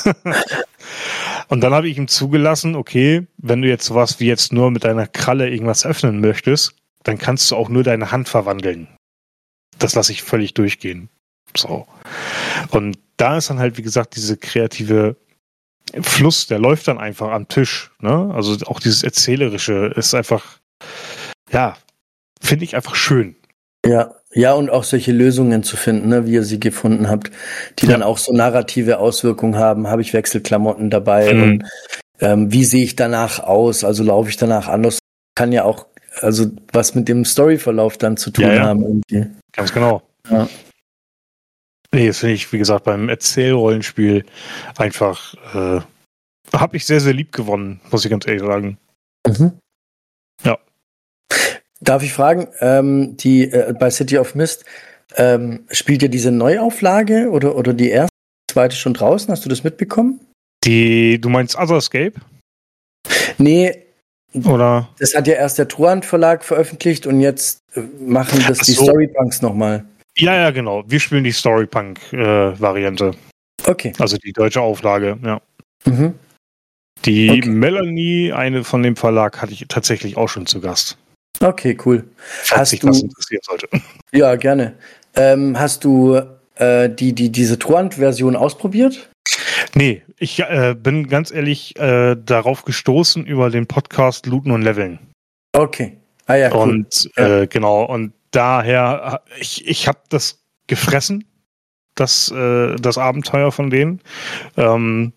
Und dann habe ich ihm zugelassen, okay, wenn du jetzt sowas wie jetzt nur mit deiner Kralle irgendwas öffnen möchtest, dann kannst du auch nur deine Hand verwandeln. Das lasse ich völlig durchgehen. So. Und da ist dann halt, wie gesagt, diese kreative Fluss, der läuft dann einfach am Tisch. Ne? Also auch dieses Erzählerische ist einfach, ja, finde ich einfach schön. Ja, ja, und auch solche Lösungen zu finden, ne, wie ihr sie gefunden habt, die Ja. dann auch so narrative Auswirkungen haben. Habe ich Wechselklamotten dabei Mhm. und ähm, wie sehe ich danach aus? Also laufe ich danach anders? Kann ja auch also was mit dem Storyverlauf dann zu tun Ja, ja. haben irgendwie. Ganz genau. Ja. Nee, das finde ich, wie gesagt, beim Erzählrollenspiel einfach, äh, habe ich sehr, sehr lieb gewonnen, muss ich ganz ehrlich sagen. Mhm. Ja. Darf ich fragen, ähm, die äh, bei City of Mist, ähm, spielt ihr diese Neuauflage oder, oder die erste, die zweite schon draußen? Hast du das mitbekommen? Die, du meinst Otherscape? Nee, Oder? das hat ja erst der Truant Verlag veröffentlicht und jetzt äh, machen das Ach die so. Storypunks nochmal. Ja, ja, genau. Wir spielen die Storypunk-Variante. Okay. Also die deutsche Auflage, ja. Mhm. Die Okay. Melanie, eine von dem Verlag, hatte ich tatsächlich auch schon zu Gast. Okay, cool. Falls Hast dich du, was interessieren sollte. ja, gerne. Ähm, hast du äh, die, die, diese Truant-Version ausprobiert? Nee, ich äh, bin ganz ehrlich äh, darauf gestoßen über den Podcast Looten und Leveln. Okay. Ah ja, cool. Und Ja. äh, genau, und daher, ich, ich habe das gefressen, das, äh, das Abenteuer von denen. Ähm,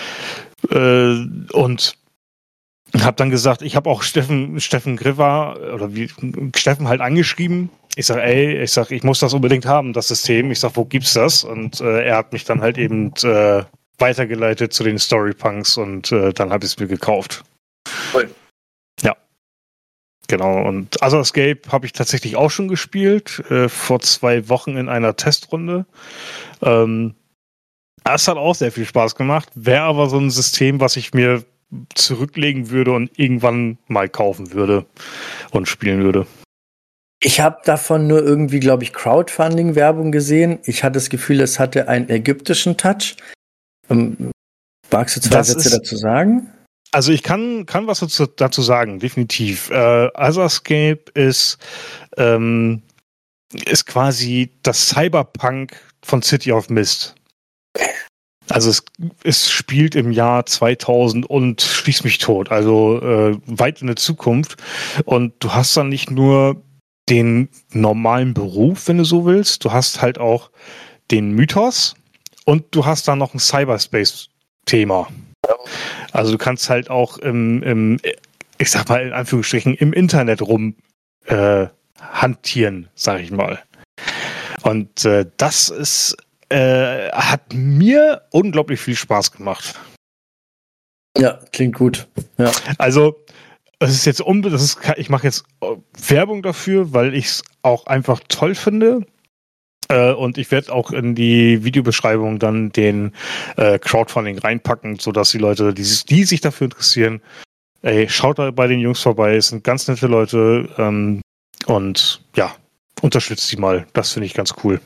äh, und habe dann gesagt, ich habe auch Steffen, Steffen Griffer oder wie Steffen halt angeschrieben. Ich sage, ey, ich sag, ich muss das unbedingt haben, das System. Ich sag, wo gibt's das? Und äh, er hat mich dann halt eben äh, weitergeleitet zu den Storypunks und äh, dann habe ich es mir gekauft. Cool. Ja. Genau, und Otherscape habe ich tatsächlich auch schon gespielt, äh, vor zwei Wochen in einer Testrunde. Ähm, das hat auch sehr viel Spaß gemacht, wäre aber so ein System, was ich mir zurücklegen würde und irgendwann mal kaufen würde und spielen würde. Ich habe davon nur irgendwie, glaube ich, Crowdfunding-Werbung gesehen. Ich hatte das Gefühl, es hatte einen ägyptischen Touch. Ähm, magst du zwei Das Sätze ist- dazu sagen? Also ich kann, kann was dazu, dazu sagen, definitiv. Äh, Otherscape ist, ähm, ist quasi das Cyberpunk von City of Mist. Also es, es spielt im Jahr zweitausend und schieß mich tot, also äh, weit in der Zukunft. Und du hast dann nicht nur den normalen Beruf, wenn du so willst, du hast halt auch den Mythos und du hast dann noch ein Cyberspace-Thema. Also du kannst halt auch im, im ich sag mal in Anführungsstrichen, im Internet rum äh, hantieren, sag ich mal. Und äh, das ist äh, hat mir unglaublich viel Spaß gemacht. Ja, klingt gut. Ja. Also es ist jetzt unbe- das ist, ich mache jetzt Werbung dafür, weil ich es auch einfach toll finde. Äh, und ich werde auch in die Videobeschreibung dann den äh, Crowdfunding reinpacken, sodass die Leute, die, die sich dafür interessieren, ey, schaut da bei den Jungs vorbei, es sind ganz nette Leute ähm, und ja, unterstützt die mal. Das finde ich ganz cool.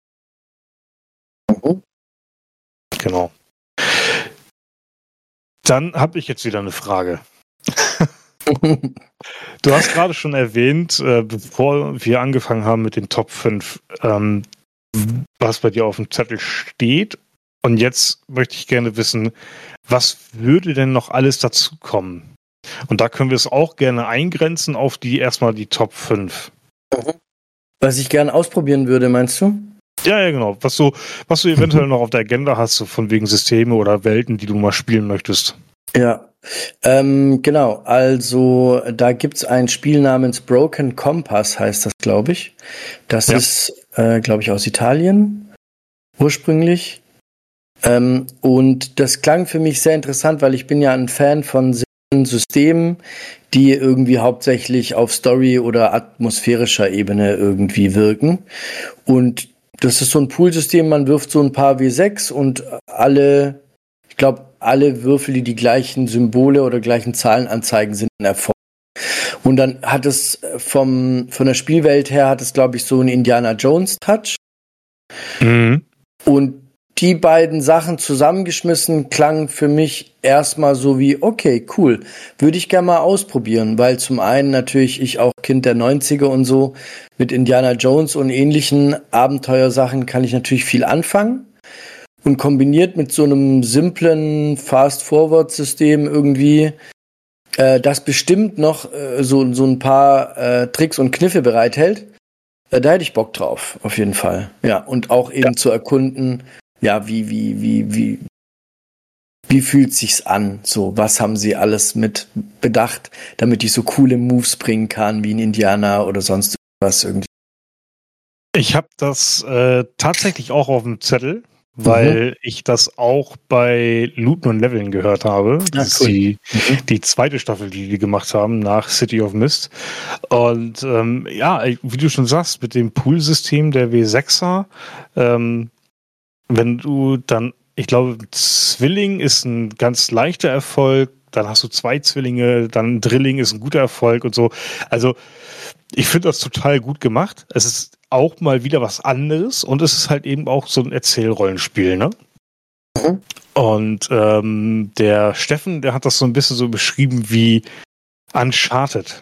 Mhm. Genau. Dann habe ich jetzt wieder eine Frage. Du hast gerade schon erwähnt, äh, bevor wir angefangen haben mit den Top fünf, ähm, was bei dir auf dem Zettel steht. Und jetzt möchte ich gerne wissen, was würde denn noch alles dazukommen? Und da können wir es auch gerne eingrenzen auf die erstmal die Top fünf. Was ich gerne ausprobieren würde, meinst du? Ja, ja, genau. Was du, was du eventuell noch auf der Agenda hast, so von wegen Systeme oder Welten, die du mal spielen möchtest. Ja, ähm, genau. Also da gibt's ein Spiel namens Broken Compass, heißt das, glaube ich. Das Ja. ist, äh, glaube ich, aus Italien ursprünglich. Ähm, und das klang für mich sehr interessant, weil ich bin ja ein Fan von Systemen, die irgendwie hauptsächlich auf Story- oder atmosphärischer Ebene irgendwie wirken. Und das ist so ein Poolsystem, man wirft so ein paar W sechs und alle, ich glaube, alle Würfel, die die gleichen Symbole oder gleichen Zahlen anzeigen, sind ein Erfolg. Und dann hat es vom, von der Spielwelt her, hat es, glaube ich, so einen Indiana Jones-Touch. Mhm. Und die beiden Sachen zusammengeschmissen klangen für mich erstmal so wie, okay, cool, würde ich gerne mal ausprobieren, weil zum einen natürlich ich auch Kind der neunziger und so, mit Indiana Jones und ähnlichen Abenteuersachen kann ich natürlich viel anfangen. Und kombiniert mit so einem simplen Fast-Forward-System irgendwie, äh, das bestimmt noch äh, so, so ein paar äh, Tricks und Kniffe bereithält, äh, da hätte ich Bock drauf, auf jeden Fall. Ja, und auch eben Ja. zu erkunden, ja, wie, wie, wie, wie, wie fühlt sich's an? So, was haben sie alles mit bedacht, damit ich so coole Moves bringen kann, wie ein Indianer oder sonst was irgendwie. Ich habe das äh, tatsächlich auch auf dem Zettel, weil mhm. ich das auch bei Looten und Leveln gehört habe. Das Ah, ist cool. die, Mhm. die zweite Staffel, die die gemacht haben nach City of Mist. Und ähm, ja, wie du schon sagst, mit dem Pool-System der W sechser, ähm, wenn du dann, ich glaube, Zwilling ist ein ganz leichter Erfolg, dann hast du zwei Zwillinge, dann Drilling ist ein guter Erfolg und so. Also ich finde das total gut gemacht. Es ist auch mal wieder was anderes und es ist halt eben auch so ein Erzählrollenspiel, ne? Mhm. Und ähm, der Steffen, der hat das so ein bisschen so beschrieben wie Uncharted.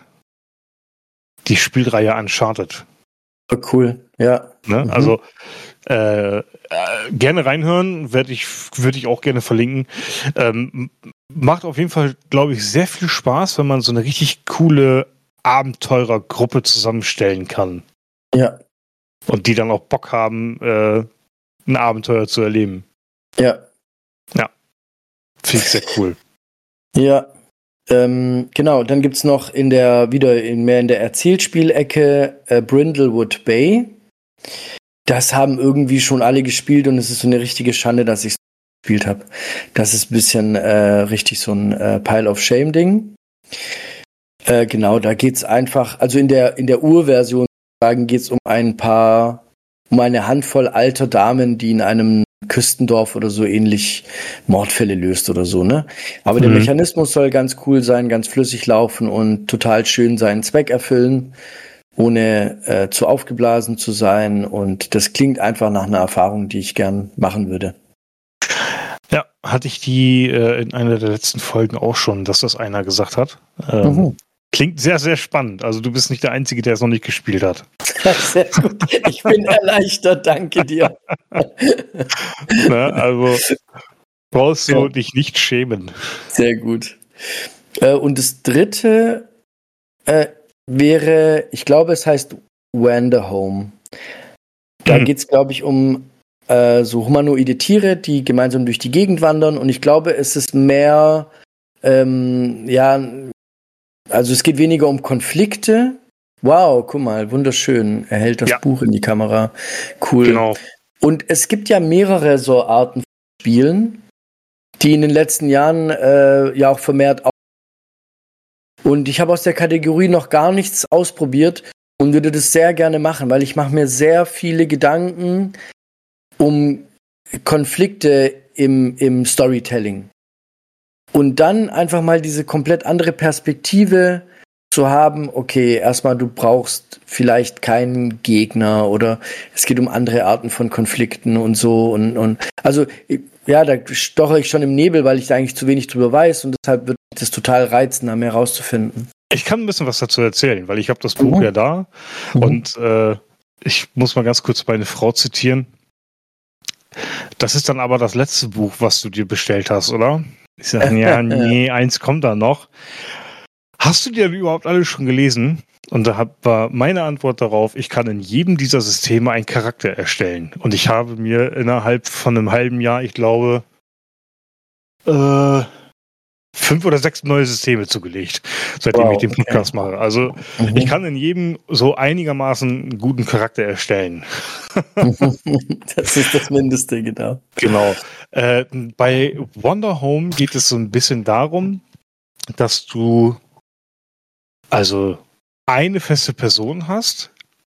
Die Spielreihe Uncharted. Oh, cool, ja. Ne? Mhm. Also äh, äh, gerne reinhören, werde ich, würde ich auch gerne verlinken. Ähm, macht auf jeden Fall, glaube ich, sehr viel Spaß, wenn man so eine richtig coole Abenteurergruppe zusammenstellen kann. Ja. Und die dann auch Bock haben, äh, ein Abenteuer zu erleben. Ja. Ja. Finde ich sehr cool. Ja. Ähm, genau, dann gibt's noch in der, wieder in, mehr in der Erzählspielecke äh, Brindlewood Bay. Das haben irgendwie schon alle gespielt und es ist so eine richtige Schande, dass ich es gespielt habe. Das ist ein bisschen äh, richtig so ein äh, Pile of Shame-Ding. Äh, genau, da geht's einfach, also in der in der Urversion sagen, geht's um ein paar, um eine Handvoll alter Damen, die in einem Küstendorf oder so ähnlich Mordfälle löst oder so, ne? Aber mhm. der Mechanismus soll ganz cool sein, ganz flüssig laufen und total schön seinen Zweck erfüllen, ohne äh, zu aufgeblasen zu sein. Und das klingt einfach nach einer Erfahrung, die ich gern machen würde. Ja, hatte ich die äh, in einer der letzten Folgen auch schon, dass das einer gesagt hat. Ähm, Mhm. Klingt sehr, sehr spannend. Also du bist nicht der Einzige, der es noch nicht gespielt hat. Sehr gut. Ich bin erleichtert, danke dir. Ne, also brauchst du Ja. dich nicht schämen. Sehr gut. Äh, und das dritte äh, wäre, ich glaube, es heißt Wander Home. Da Mhm. geht es, glaube ich, um äh, so humanoide Tiere, die gemeinsam durch die Gegend wandern. Und ich glaube, es ist mehr, ähm, ja, also es geht weniger um Konflikte. Wow, guck mal, wunderschön. Er hält das Ja. Buch in die Kamera. Cool. Genau. Und es gibt ja mehrere so Arten von Spielen, die in den letzten Jahren äh, ja auch vermehrt auf Und ich habe aus der Kategorie noch gar nichts ausprobiert und würde das sehr gerne machen, weil ich mache mir sehr viele Gedanken um Konflikte im, im Storytelling. Und dann einfach mal diese komplett andere Perspektive zu haben, okay, erstmal du brauchst vielleicht keinen Gegner oder es geht um andere Arten von Konflikten und so und, und also ja, da stoche ich schon im Nebel, weil ich da eigentlich zu wenig drüber weiß und deshalb wird das total reizen, da mehr rauszufinden. Ich kann ein bisschen was dazu erzählen, weil ich habe das Buch mhm. ja da mhm. und äh, ich muss mal ganz kurz meine Frau zitieren. Das ist dann aber das letzte Buch, was du dir bestellt hast, oder? Ich sage, ja, nee, eins kommt da noch. Hast du dir überhaupt alles schon gelesen? Und da war meine Antwort darauf, ich kann in jedem dieser Systeme einen Charakter erstellen. Und ich habe mir innerhalb von einem halben Jahr, ich glaube, äh, fünf oder sechs neue Systeme zugelegt, seitdem wow, ich den Podcast okay. mache. Also mhm. ich kann in jedem so einigermaßen einen guten Charakter erstellen. Das ist das Mindeste, genau. Genau. Äh, bei Wonder Home geht es so ein bisschen darum, dass du also eine feste Person hast,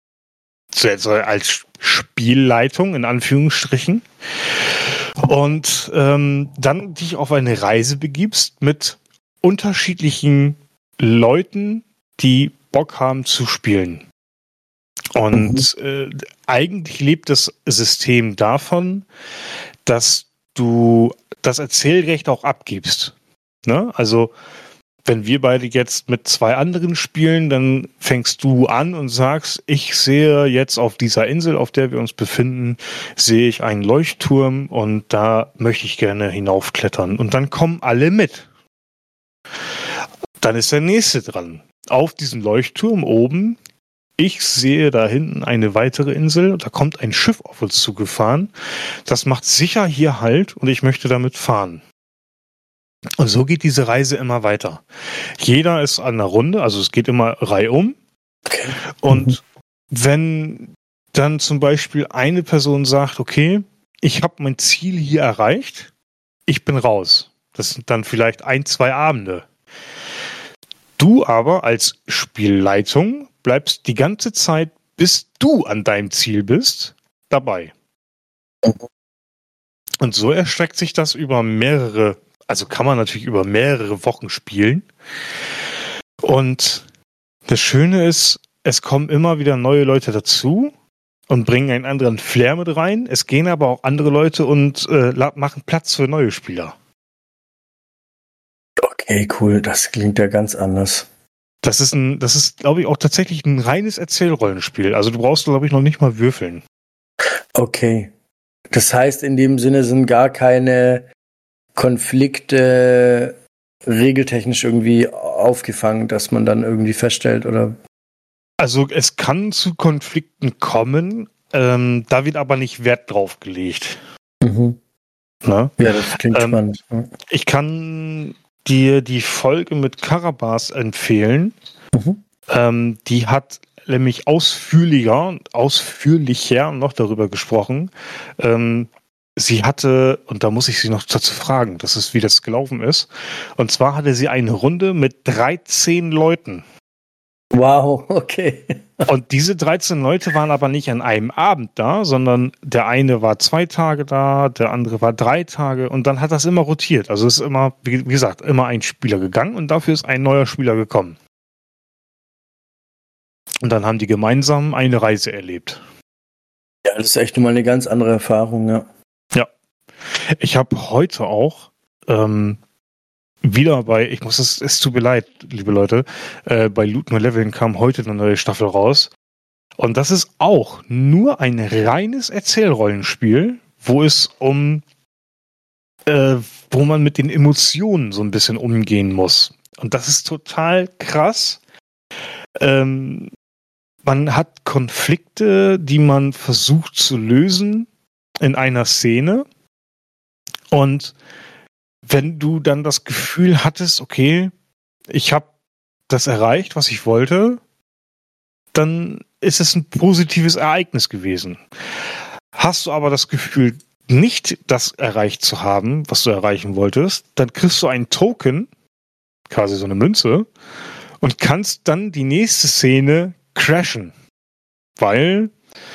als Spielleitung in Anführungsstrichen, und ähm, dann dich auf eine Reise begibst mit unterschiedlichen Leuten, die Bock haben zu spielen. Und mhm. äh, eigentlich lebt das System davon, dass du das Erzählrecht auch abgibst. Ne? Also wenn wir beide jetzt mit zwei anderen spielen, dann fängst du an und sagst, ich sehe jetzt auf dieser Insel, auf der wir uns befinden, sehe ich einen Leuchtturm und da möchte ich gerne hinaufklettern. Und dann kommen alle mit. Dann ist der nächste dran. Auf diesem Leuchtturm oben, ich sehe da hinten eine weitere Insel und da kommt ein Schiff auf uns zugefahren. Das macht sicher hier Halt und ich möchte damit fahren. Und so geht diese Reise immer weiter. Jeder ist an der Runde, also es geht immer reihum. Okay. Und mhm. wenn dann zum Beispiel eine Person sagt, okay, ich habe mein Ziel hier erreicht, ich bin raus. Das sind dann vielleicht ein, zwei Abende. Du aber als Spielleitung bleibst die ganze Zeit, bis du an deinem Ziel bist, dabei. Und so erstreckt sich das über mehrere Also kann man natürlich über mehrere Wochen spielen. Und das Schöne ist, es kommen immer wieder neue Leute dazu und bringen einen anderen Flair mit rein. Es gehen aber auch andere Leute und äh, machen Platz für neue Spieler. Okay, cool. Das klingt ja ganz anders. Das ist, ein, das ist, glaube ich, auch tatsächlich ein reines Erzählrollenspiel. Also du brauchst, glaube ich, noch nicht mal würfeln. Okay. Das heißt, in dem Sinne sind gar keine Konflikte regeltechnisch irgendwie aufgefangen, dass man dann irgendwie feststellt, oder? Also es kann zu Konflikten kommen, ähm, da wird aber nicht Wert drauf gelegt. Mhm. Na? Ja, das klingt ähm, spannend. Ich kann dir die Folge mit Karabas empfehlen. Mhm. Ähm, die hat nämlich ausführlicher, ausführlicher noch darüber gesprochen. Ähm, Sie hatte, und da muss ich sie noch dazu fragen, das ist, wie das gelaufen ist. Und zwar hatte sie eine Runde mit dreizehn Leuten. Wow, okay. Und diese dreizehn Leute waren aber nicht an einem Abend da, sondern der eine war zwei Tage da, der andere war drei Tage und dann hat das immer rotiert. Also es ist immer, wie gesagt, immer ein Spieler gegangen und dafür ist ein neuer Spieler gekommen. Und dann haben die gemeinsam eine Reise erlebt. Ja, das ist echt nochmal eine ganz andere Erfahrung, ja. Ja, ich habe heute auch ähm, wieder bei, ich muss es, es tut mir leid, liebe Leute, äh, bei Loot No Leveln kam heute eine neue Staffel raus. Und das ist auch nur ein reines Erzählrollenspiel, wo es um, äh, wo man mit den Emotionen so ein bisschen umgehen muss. Und das ist total krass. Ähm, man hat Konflikte, die man versucht zu lösen in einer Szene, und wenn du dann das Gefühl hattest, okay, ich habe das erreicht, was ich wollte, dann ist es ein positives Ereignis gewesen. Hast du aber das Gefühl, nicht das erreicht zu haben, was du erreichen wolltest, dann kriegst du einen Token, quasi so eine Münze, und kannst dann die nächste Szene crashen. Weil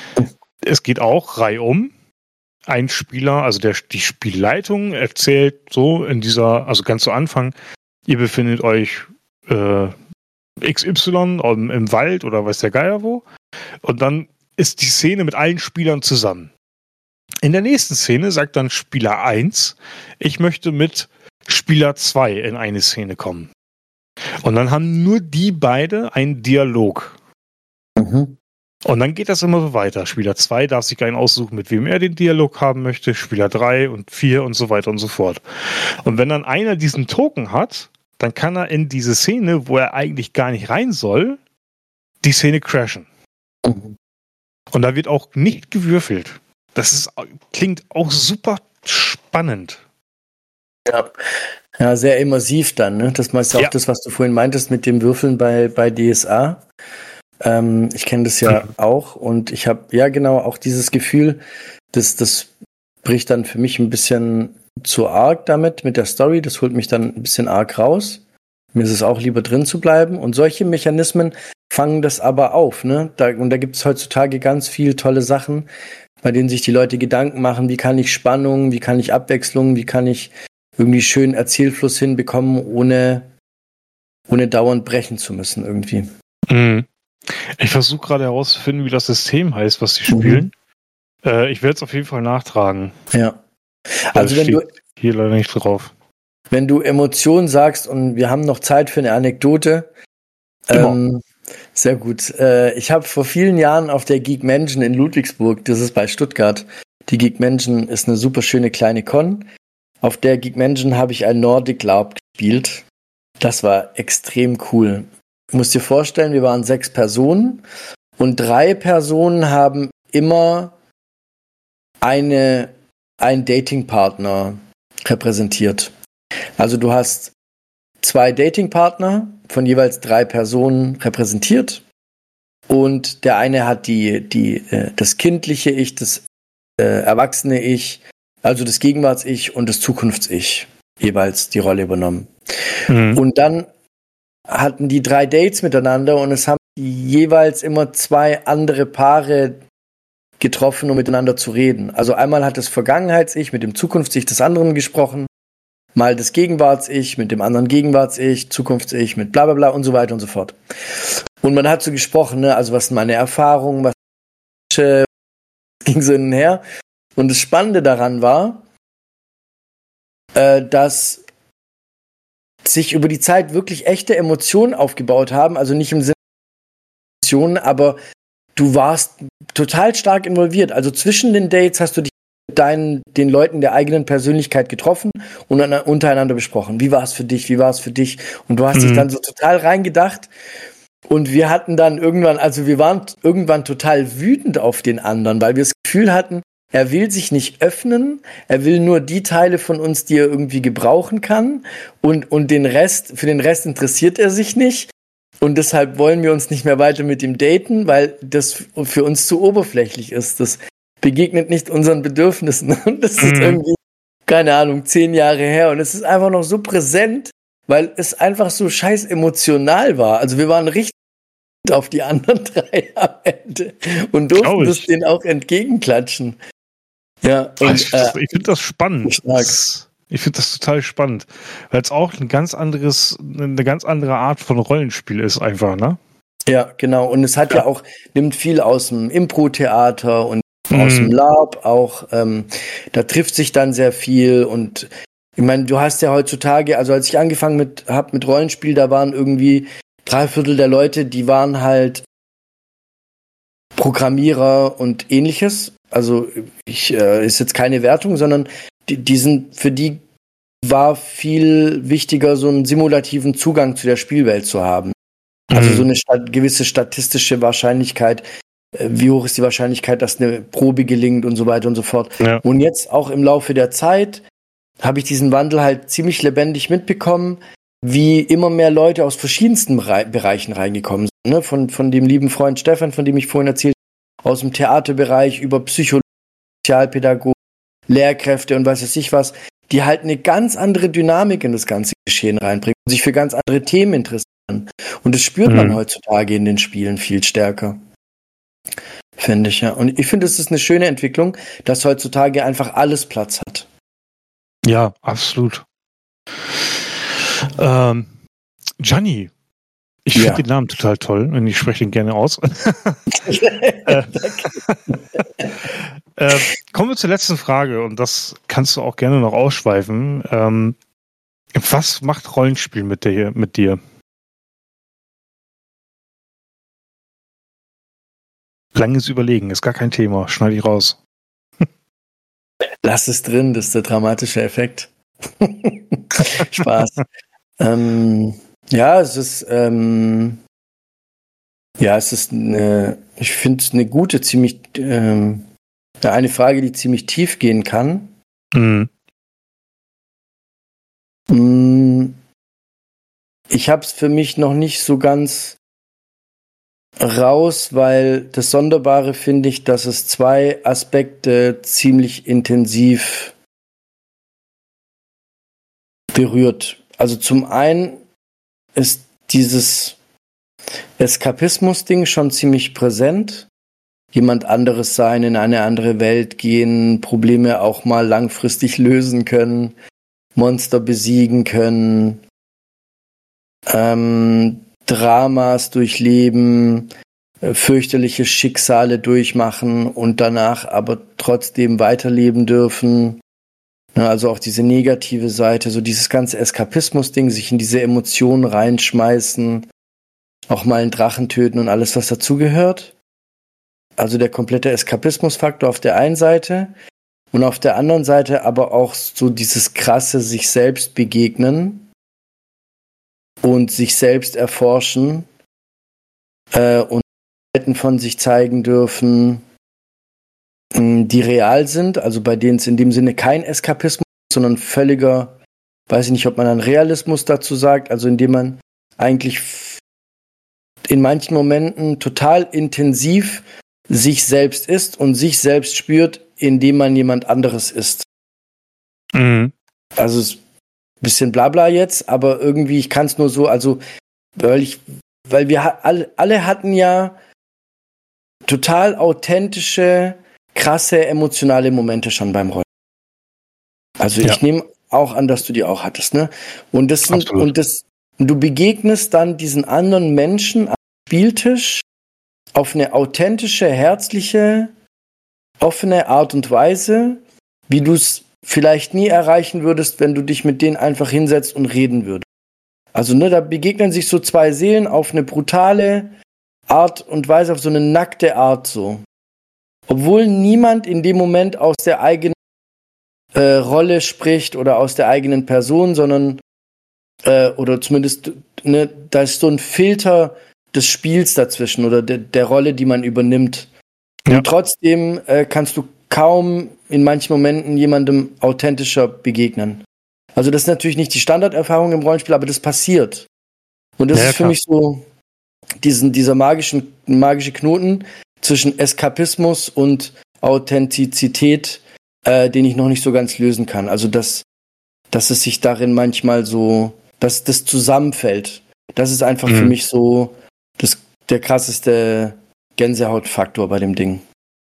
es geht auch reihum. Ein Spieler, also der, die Spielleitung erzählt so in dieser, also ganz zu Anfang, ihr befindet euch äh, X Y im, im Wald oder weiß der Geier wo. Und dann ist die Szene mit allen Spielern zusammen. In der nächsten Szene sagt dann Spieler eins, ich möchte mit Spieler zwei in eine Szene kommen. Und dann haben nur die beide einen Dialog. Mhm. Und dann geht das immer so weiter. Spieler zwei darf sich einen aussuchen, mit wem er den Dialog haben möchte. Spieler drei und vier und so weiter und so fort. Und wenn dann einer diesen Token hat, dann kann er in diese Szene, wo er eigentlich gar nicht rein soll, die Szene crashen. Mhm. Und da wird auch nicht gewürfelt. Das ist, klingt auch super spannend. Ja, ja, sehr immersiv dann, ne? Das ist auch Ja. das, was du vorhin meintest mit dem Würfeln bei, bei D S A. Ähm, ich kenne das ja Mhm. auch und ich habe ja genau auch dieses Gefühl, das, das bricht dann für mich ein bisschen zu arg damit, mit der Story. Das holt mich dann ein bisschen arg raus. Mir ist es auch lieber drin zu bleiben. Und solche Mechanismen fangen das aber auf, ne? Da, und da gibt es heutzutage ganz viel tolle Sachen, bei denen sich die Leute Gedanken machen, wie kann ich Spannung, wie kann ich Abwechslung, wie kann ich irgendwie schön Erzählfluss hinbekommen, ohne, ohne dauernd brechen zu müssen irgendwie. Mhm. Ich versuche gerade herauszufinden, wie das System heißt, was sie Mhm. spielen. Äh, ich werde es auf jeden Fall nachtragen. Ja. Das Also wenn du, steht hier leider nicht drauf. wenn du Emotionen sagst und wir haben noch Zeit für eine Anekdote, Immer. ähm, sehr gut. Äh, ich habe vor vielen Jahren auf der Geek Mansion in Ludwigsburg, das ist bei Stuttgart, die Geek Mansion ist eine super schöne kleine Con. Auf der Geek Mansion habe ich ein Nordic LARP gespielt. Das war extrem cool. Du musst dir vorstellen, wir waren sechs Personen und drei Personen haben immer eine, einen Datingpartner repräsentiert. Also du hast zwei Datingpartner von jeweils drei Personen repräsentiert und der eine hat die, die, äh, das kindliche Ich, das äh, erwachsene Ich, also das Gegenwarts-Ich und das Zukunfts-Ich jeweils die Rolle übernommen. Mhm. Und dann hatten die drei Dates miteinander und es haben jeweils immer zwei andere Paare getroffen, um miteinander zu reden. Also einmal hat das Vergangenheits-Ich mit dem Zukunfts-Ich des anderen gesprochen, mal das Gegenwarts-Ich mit dem anderen Gegenwarts-Ich, Zukunfts-Ich mit bla bla bla und so weiter und so fort. Und man hat so gesprochen, ne, also was sind meine Erfahrungen, was ging so hin und her. Und das Spannende daran war, äh, dass sich über die Zeit wirklich echte Emotionen aufgebaut haben, also nicht im Sinne von Emotionen, aber du warst total stark involviert. Also zwischen den Dates hast du dich mit deinen, den Leuten der eigenen Persönlichkeit getroffen und dann untereinander besprochen. Wie war es für dich? Wie war es für dich? Und du hast Mhm. dich dann so total reingedacht. Und wir hatten dann irgendwann, also wir waren irgendwann total wütend auf den anderen, weil wir das Gefühl hatten, er will sich nicht öffnen, er will nur die Teile von uns, die er irgendwie gebrauchen kann und, und den Rest, für den Rest interessiert er sich nicht und deshalb wollen wir uns nicht mehr weiter mit ihm daten, weil das für uns zu oberflächlich ist. Das begegnet nicht unseren Bedürfnissen und das ist Mhm. irgendwie, keine Ahnung, zehn Jahre her und es ist einfach noch so präsent, weil es einfach so scheiß emotional war. Also wir waren richtig auf die anderen drei am Ende und durften Glaub ich. das denen auch entgegenklatschen. Ja, Ah, und ich finde das, äh, ich find das spannend. stark. Das, ich finde das total spannend. Weil es auch ein ganz anderes, eine ganz andere Art von Rollenspiel ist einfach, ne? ja, genau. Und es hat ja, Ja. auch, nimmt viel aus dem Impro-Theater und aus dem Mhm. LARP auch. Ähm, da trifft sich dann sehr viel und ich meine, du hast ja heutzutage, also als ich angefangen mit, hab mit Rollenspiel, da waren irgendwie drei Viertel der Leute, die waren halt Programmierer und ähnliches. Also ich äh, ist jetzt keine Wertung, sondern die, die sind, für die war viel wichtiger, so einen simulativen Zugang zu der Spielwelt zu haben. Also Mhm. so eine stat- gewisse statistische Wahrscheinlichkeit, äh, wie hoch ist die Wahrscheinlichkeit, dass eine Probe gelingt und so weiter und so fort. Ja. Und jetzt auch im Laufe der Zeit habe ich diesen Wandel halt ziemlich lebendig mitbekommen, wie immer mehr Leute aus verschiedensten Rei- Bereichen reingekommen sind. Ne? Von, von dem lieben Freund Stefan, von dem ich vorhin erzählt habe, aus dem Theaterbereich über Psychologie, Sozialpädagogik, Lehrkräfte und weiß ich was, die halt eine ganz andere Dynamik in das ganze Geschehen reinbringen und sich für ganz andere Themen interessieren. Und das spürt man Mhm. heutzutage in den Spielen viel stärker. Finde ich, ja. Und ich finde, es ist eine schöne Entwicklung, dass heutzutage einfach alles Platz hat. Ja, absolut. Ähm, Gianni, ich Ja. finde den Namen total toll und ich spreche ihn gerne aus. äh, äh, kommen wir zur letzten Frage und das kannst du auch gerne noch ausschweifen. Ähm, was macht Rollenspiel mit dir? Mit dir? Langes Überlegen ist gar kein Thema. Schneide ich raus. Lass es drin, das ist der dramatische Effekt. Spaß. ähm, ja, es ist, ähm, ja, es ist eine, ich finde es eine gute, ziemlich, ähm, eine Frage, die ziemlich tief gehen kann. Mhm. Mm, Ich habe es für mich noch nicht so ganz raus, weil das Sonderbare finde ich, dass es zwei Aspekte ziemlich intensiv berührt. Also zum einen ist dieses Eskapismus-Ding schon ziemlich präsent. Jemand anderes sein, in eine andere Welt gehen, Probleme auch mal langfristig lösen können, Monster besiegen können, ähm, Dramas durchleben, äh, fürchterliche Schicksale durchmachen und danach aber trotzdem weiterleben dürfen. Ja, also auch diese negative Seite, so dieses ganze Eskapismus-Ding, sich in diese Emotionen reinschmeißen, auch mal einen Drachen töten und alles, was dazugehört. Also der komplette Eskapismus-Faktor auf der einen Seite und auf der anderen Seite aber auch so dieses krasse sich selbst begegnen und sich selbst erforschen äh, und Seiten von sich zeigen dürfen, mh, die real sind, also bei denen es in dem Sinne kein Eskapismus ist, sondern völliger, weiß ich nicht, ob man dann Realismus dazu sagt, also indem man eigentlich f- in manchen Momenten total intensiv sich selbst ist und sich selbst spürt, indem man jemand anderes ist. Mhm. Also es ist ein bisschen Blabla jetzt, aber irgendwie, ich kann es nur so, also weil ich, weil wir ha- alle, alle hatten ja total authentische, krasse, emotionale Momente schon beim Rollen. Also Ja. ich nehme auch an, dass du die auch hattest, ne? Und das sind, Absolut. und das, und du begegnest dann diesen anderen Menschen am Spieltisch auf eine authentische, herzliche, offene Art und Weise, wie du es vielleicht nie erreichen würdest, wenn du dich mit denen einfach hinsetzt und reden würdest. Also, ne, da begegnen sich so zwei Seelen auf eine brutale Art und Weise, auf so eine nackte Art so. Obwohl niemand in dem Moment aus der eigenen äh, Rolle spricht oder aus der eigenen Person, sondern äh, oder zumindest, ne, da ist so ein Filter des Spiels dazwischen oder der, der Rolle, die man übernimmt. Ja. Und trotzdem äh, kannst du kaum in manchen Momenten jemandem authentischer begegnen. Also das ist natürlich nicht die Standarderfahrung im Rollenspiel, aber das passiert. Und das Ja, ja, ist für klar. mich so diesen, dieser magischen, magische Knoten zwischen Eskapismus und Authentizität, äh, den ich noch nicht so ganz lösen kann. Also dass, dass es sich darin manchmal so, dass das zusammenfällt. Das ist einfach Mhm. für mich so das, der krasseste Gänsehautfaktor bei dem Ding.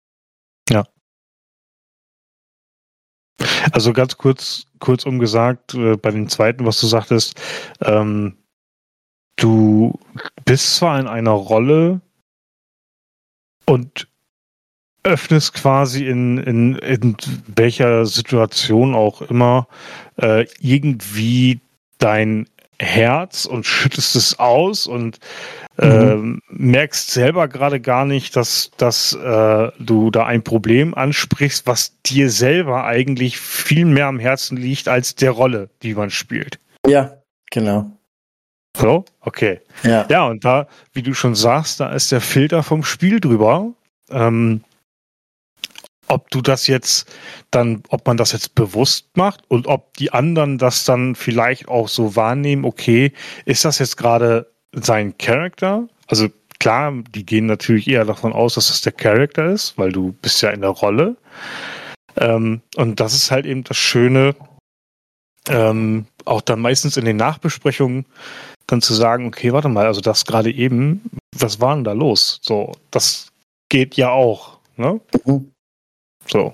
Also ganz kurz, kurzum gesagt, äh, bei dem zweiten, was du sagtest, ähm, du bist zwar in einer Rolle und öffnest quasi in, in, in welcher Situation auch immer äh, irgendwie dein Herz und schüttest es aus und ähm, merkst selber gerade gar nicht, dass, dass äh, du da ein Problem ansprichst, was dir selber eigentlich viel mehr am Herzen liegt als der Rolle, die man spielt. Ja, genau. So? Okay. Ja. Ja, und da, wie du schon sagst, da ist der Filter vom Spiel drüber. Ähm, ob du das jetzt dann, ob man das jetzt bewusst macht und ob die anderen das dann vielleicht auch so wahrnehmen, okay, ist das jetzt gerade sein Charakter? Also klar, die gehen natürlich eher davon aus, dass das der Charakter ist, weil du bist ja in der Rolle. Ähm, und das ist halt eben das Schöne, ähm, auch dann meistens in den Nachbesprechungen, dann zu sagen, okay, warte mal, also das gerade eben, was war denn da los? So, das geht ja auch, ne? Mhm. So.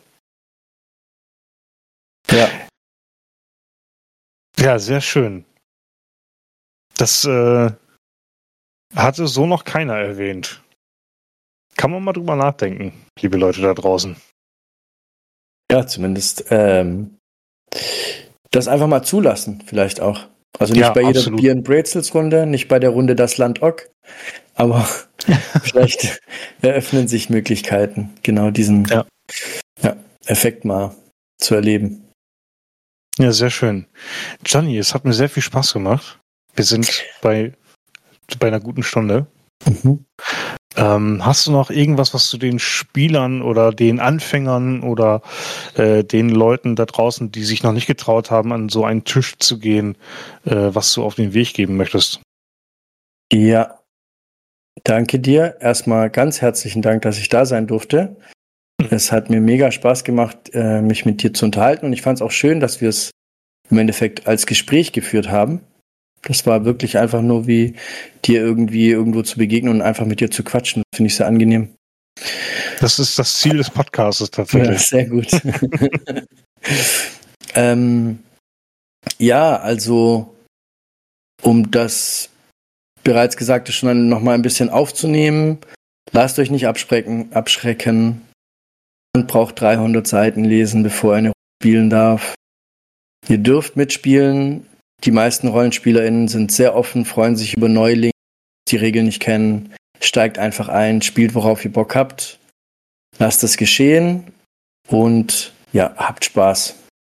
Ja. Ja, sehr schön. Das äh, hatte so noch keiner erwähnt. Kann man mal drüber nachdenken, liebe Leute da draußen. Ja, zumindest ähm, das einfach mal zulassen, vielleicht auch. Also nicht Ja, bei jeder absolut. Bier- und Brezels-Runde, nicht bei der Runde Das Land Ock, aber vielleicht eröffnen sich Möglichkeiten, genau diesen Ja. Ja, Effekt mal zu erleben. Ja, sehr schön. Gianni, es hat mir sehr viel Spaß gemacht. Wir sind bei, bei einer guten Stunde. Mhm. Ähm, hast du noch irgendwas, was du den Spielern oder den Anfängern oder äh, den Leuten da draußen, die sich noch nicht getraut haben, an so einen Tisch zu gehen, äh, was du auf den Weg geben möchtest? Ja, danke dir. Erstmal ganz herzlichen Dank, dass ich da sein durfte. Es hat mir mega Spaß gemacht, äh, mich mit dir zu unterhalten und ich fand es auch schön, dass wir es im Endeffekt als Gespräch geführt haben. Das war wirklich einfach nur wie dir irgendwie irgendwo zu begegnen und einfach mit dir zu quatschen. Das finde ich sehr angenehm. Das ist das Ziel des Podcasts Ja, tatsächlich. sehr gut. ähm, ja, also um das bereits Gesagte schon noch mal ein bisschen aufzunehmen, lasst euch nicht abschrecken. abschrecken. Man braucht dreihundert Seiten lesen, bevor er eine Rolle spielen darf. Ihr dürft mitspielen. Die meisten RollenspielerInnen sind sehr offen, freuen sich über Neulinge, die die Regeln nicht kennen. Steigt einfach ein, spielt, worauf ihr Bock habt. Lasst es geschehen und ja, habt Spaß.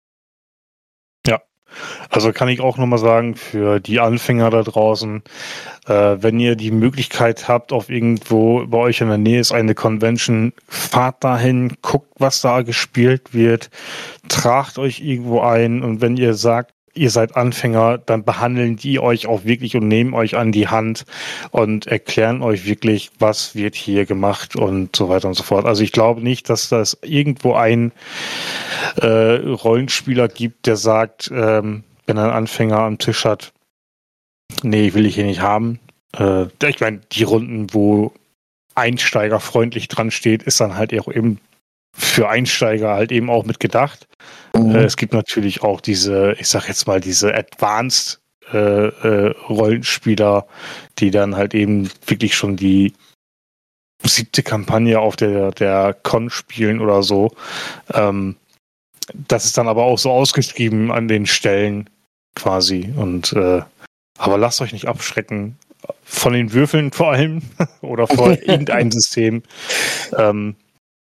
Ja, also kann ich auch nochmal sagen, für die Anfänger da draußen, äh, wenn ihr die Möglichkeit habt, auf irgendwo bei euch in der Nähe ist eine Convention, fahrt dahin, guckt, was da gespielt wird, tragt euch irgendwo ein und wenn ihr sagt, ihr seid Anfänger, dann behandeln die euch auch wirklich und nehmen euch an die Hand und erklären euch wirklich, was wird hier gemacht und so weiter und so fort. Also ich glaube nicht, dass das irgendwo ein äh, Rollenspieler gibt, der sagt, ähm, wenn er einen Anfänger am Tisch hat, nee, will ich hier nicht haben. Äh, ich meine, die Runden, wo Einsteiger freundlich dran steht, ist dann halt auch eben für Einsteiger halt eben auch mit gedacht. Mhm. Äh, es gibt natürlich auch diese, ich sag jetzt mal, diese Advanced äh, äh, Rollenspieler, die dann halt eben wirklich schon die siebte Kampagne auf der, der Con spielen oder so. Ähm, das ist dann aber auch so ausgeschrieben an den Stellen quasi. Und äh, aber lasst euch nicht abschrecken von den Würfeln vor allem oder vor irgendeinem System. Ähm,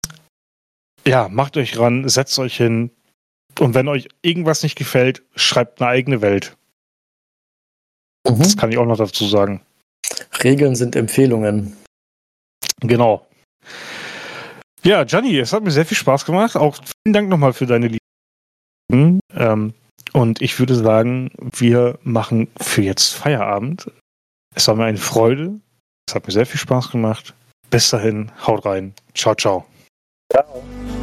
ja, macht euch ran, setzt euch hin und wenn euch irgendwas nicht gefällt, schreibt eine eigene Welt. Mhm. Das kann ich auch noch dazu sagen. Regeln sind Empfehlungen. Genau. Ja, Gianni, es hat mir sehr viel Spaß gemacht. Auch vielen Dank nochmal für deine Liebe. Ähm, und ich würde sagen, wir machen für jetzt Feierabend. Es war mir eine Freude. Es hat mir sehr viel Spaß gemacht. Bis dahin, haut rein. Ciao, ciao. Ciao.